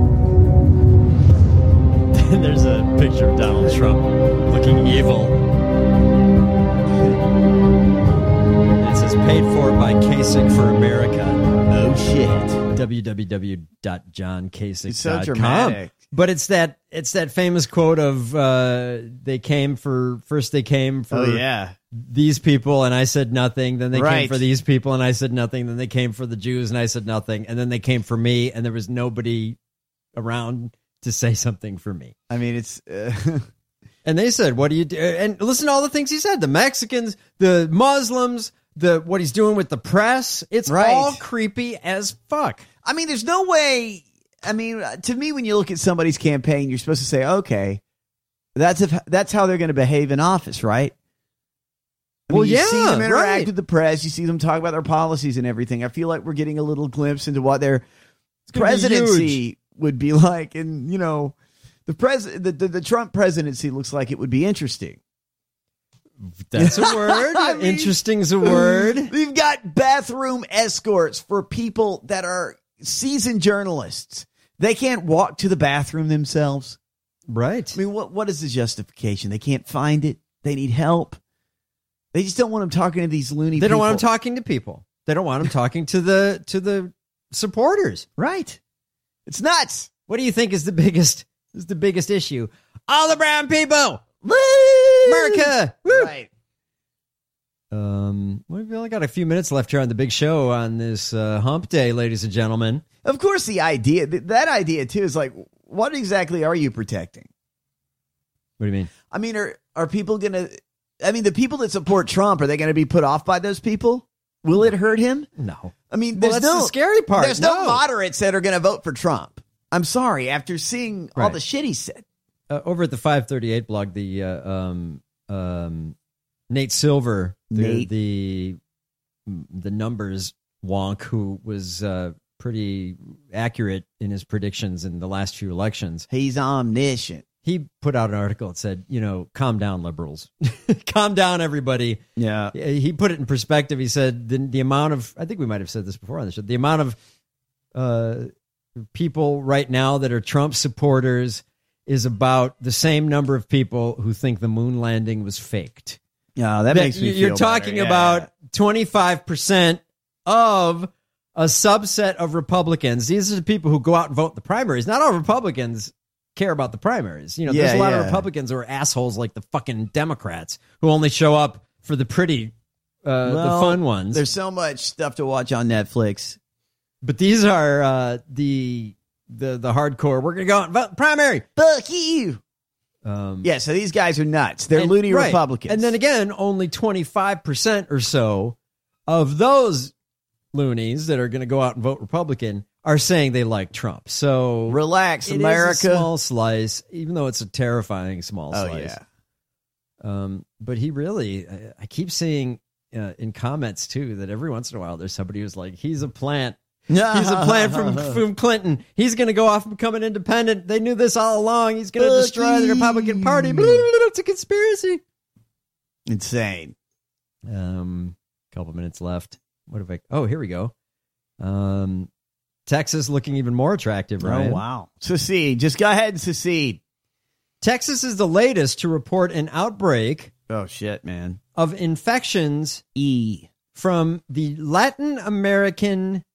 There's a picture of Donald Trump looking evil. It says paid for by Kasich for America. Oh shit. w w w dot john kasich dot com. It's so dramatic. But it's that it's that famous quote of uh, they came for first they came for Oh, yeah. these people and I said nothing, then they came Right. for these people and I said nothing, then they came for the Jews and I said nothing, and then they came for me and there was nobody around to say something for me. I mean, it's uh, and they said, "What do you do?" And listen to all the things he said: the Mexicans, the Muslims, the what he's doing with the press. It's Right. all creepy as fuck. I mean, there's no way. I mean, to me, when you look at somebody's campaign, you're supposed to say, okay, that's if, that's how they're going to behave in office, right? I mean, Well, you yeah, see them interact right. with the press. You see them talk about their policies and everything. I feel like we're getting a little glimpse into what their gonna be presidency would be like. And, you know, the, pres- the, the, the Trump presidency looks like it would be interesting. That's a word. I mean- Interesting's a word. We've got bathroom escorts for people that are seasoned journalists. They can't walk to the bathroom themselves. Right. I mean, what what is the justification? They can't find it. They need help. They just don't want them talking to these loony They people. don't want him talking to people. They don't want him talking to the to the supporters. Right. It's nuts. What do you think is the biggest is the biggest issue? All the brown people. Woo! America. Woo! Right. Um, we've only got a few minutes left here on the big show on this uh, hump day, ladies and gentlemen. Of course, the idea, th- that idea too, is like, what exactly are you protecting? What do you mean? I mean, are are people going to, I mean, the people that support Trump, are they going to be put off by those people? Will it hurt him? No. I mean, Well, there's that's no, the scary part. There's no, No. moderates that are going to vote for Trump. I'm sorry. After seeing all Right. the shit he said. Uh, over at the five thirty-eight blog, the uh, um, um, Nate Silver, the, Nate. the the numbers wonk, who was uh, pretty accurate in his predictions in the last few elections. He's omniscient. He put out an article that said, you know, calm down, liberals. Calm down, everybody. Yeah. He put it in perspective. He said the, the amount of, I think we might have said this before on the show, the amount of uh, people right now that are Trump supporters is about the same number of people who think the moon landing was faked. Yeah, that, makes me You're feel talking better. Yeah. about twenty-five percent of a subset of Republicans. These are the people who go out and vote in the primaries. Not all Republicans care about the primaries. You know, there's Yeah, a lot yeah. of Republicans who are assholes like the fucking Democrats who only show up for the pretty, uh, the Well, fun ones. There's so much stuff to watch on Netflix. But these are uh, the the the hardcore. We're gonna go out and vote in the primary. Fuck you. Um, Yeah, so these guys are nuts. They're and- loony right. Republicans. And then again, only twenty-five percent or so of those loonies that are going to go out and vote Republican are saying they like Trump. So relax, it is America. a small slice, even though it's a terrifying small Oh, slice. yeah. Um, but he really, I, I keep seeing uh, in comments too that every once in a while there's somebody who's like, he's a plant. He's a plant from, from Clinton. He's going to go off and become an independent. They knew this all along. He's going to destroy the Republican Party. It's a conspiracy. Insane. Um, couple minutes left. What have I? Oh, here we go. Um, Texas looking even more attractive, right? Oh, wow. Secede. Just go ahead and secede. Texas is the latest to report an outbreak. Oh, shit, man. Of infections E from the Latin American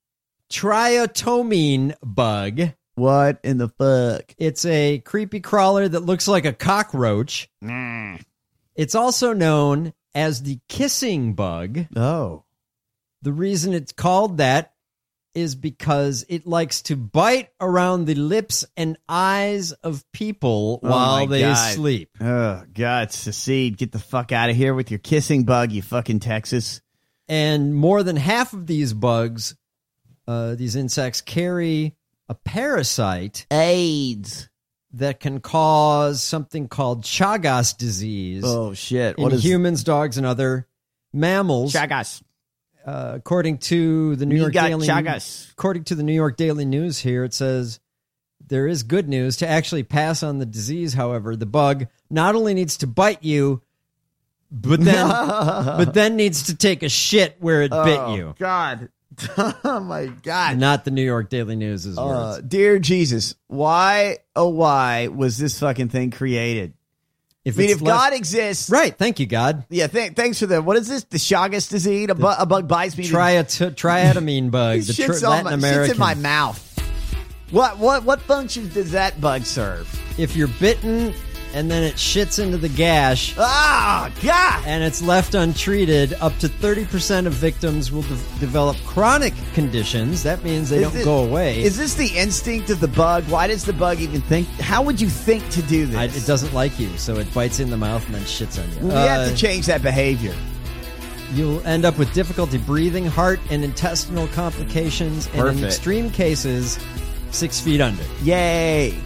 triotomine bug. What in the fuck? It's a creepy crawler that looks like a cockroach. Mm. It's also known as the kissing bug. Oh. The reason it's called that is because it likes to bite around the lips and eyes of people Oh while my they God. sleep. Oh, God, secede. Get the fuck out of here with your kissing bug, you fucking Texas. And more than half of these bugs, uh, these insects, carry a parasite. AIDS. That can cause something called Chagas disease. Oh, shit. In What is humans, dogs, and other mammals. Chagas. Uh, according to the New We York got Daily Chagas. According to the New York Daily News here, it says there is good news to actually pass on the disease. However, the bug not only needs to bite you, but then but then needs to take a shit where it oh, bit you. God. Oh, my God. Not the New York Daily News's Uh, words. dear Jesus, why, oh, why was this fucking thing created? If I mean, it's if less- God exists. Right. Thank you, God. Yeah, th- thanks for the, what is this? The Chagas disease? A, bu- a bug bites me. Triat- triatomine bug. The Shit's, tri- on Latin my, shit's American. in my mouth. What, what, what functions does that bug serve? If you're bitten and then it shits into the gash. Ah, God! And it's left untreated, up to thirty percent of victims will de- develop chronic conditions. That means they Is don't it- go away. Is this the instinct of the bug? Why does the bug even think? How would you think to do this? I, it doesn't like you, so it bites in the mouth and then shits on you. We Uh, have to change that behavior. You'll end up with difficulty breathing, heart and intestinal complications, and in Perfect. extreme cases, six feet under. Yay!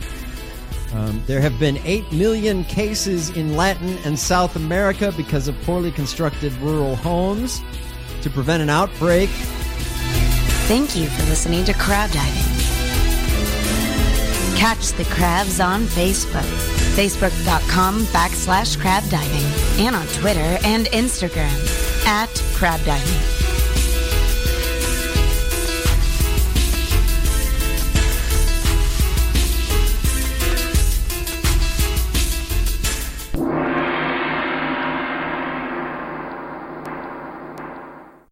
Um, there have been eight million cases in Latin and South America because of poorly constructed rural homes. To prevent an outbreak, Thank you for listening to Crab Diving. Catch the crabs on Facebook, facebook.com backslash crab diving, and on Twitter and Instagram at crab diving.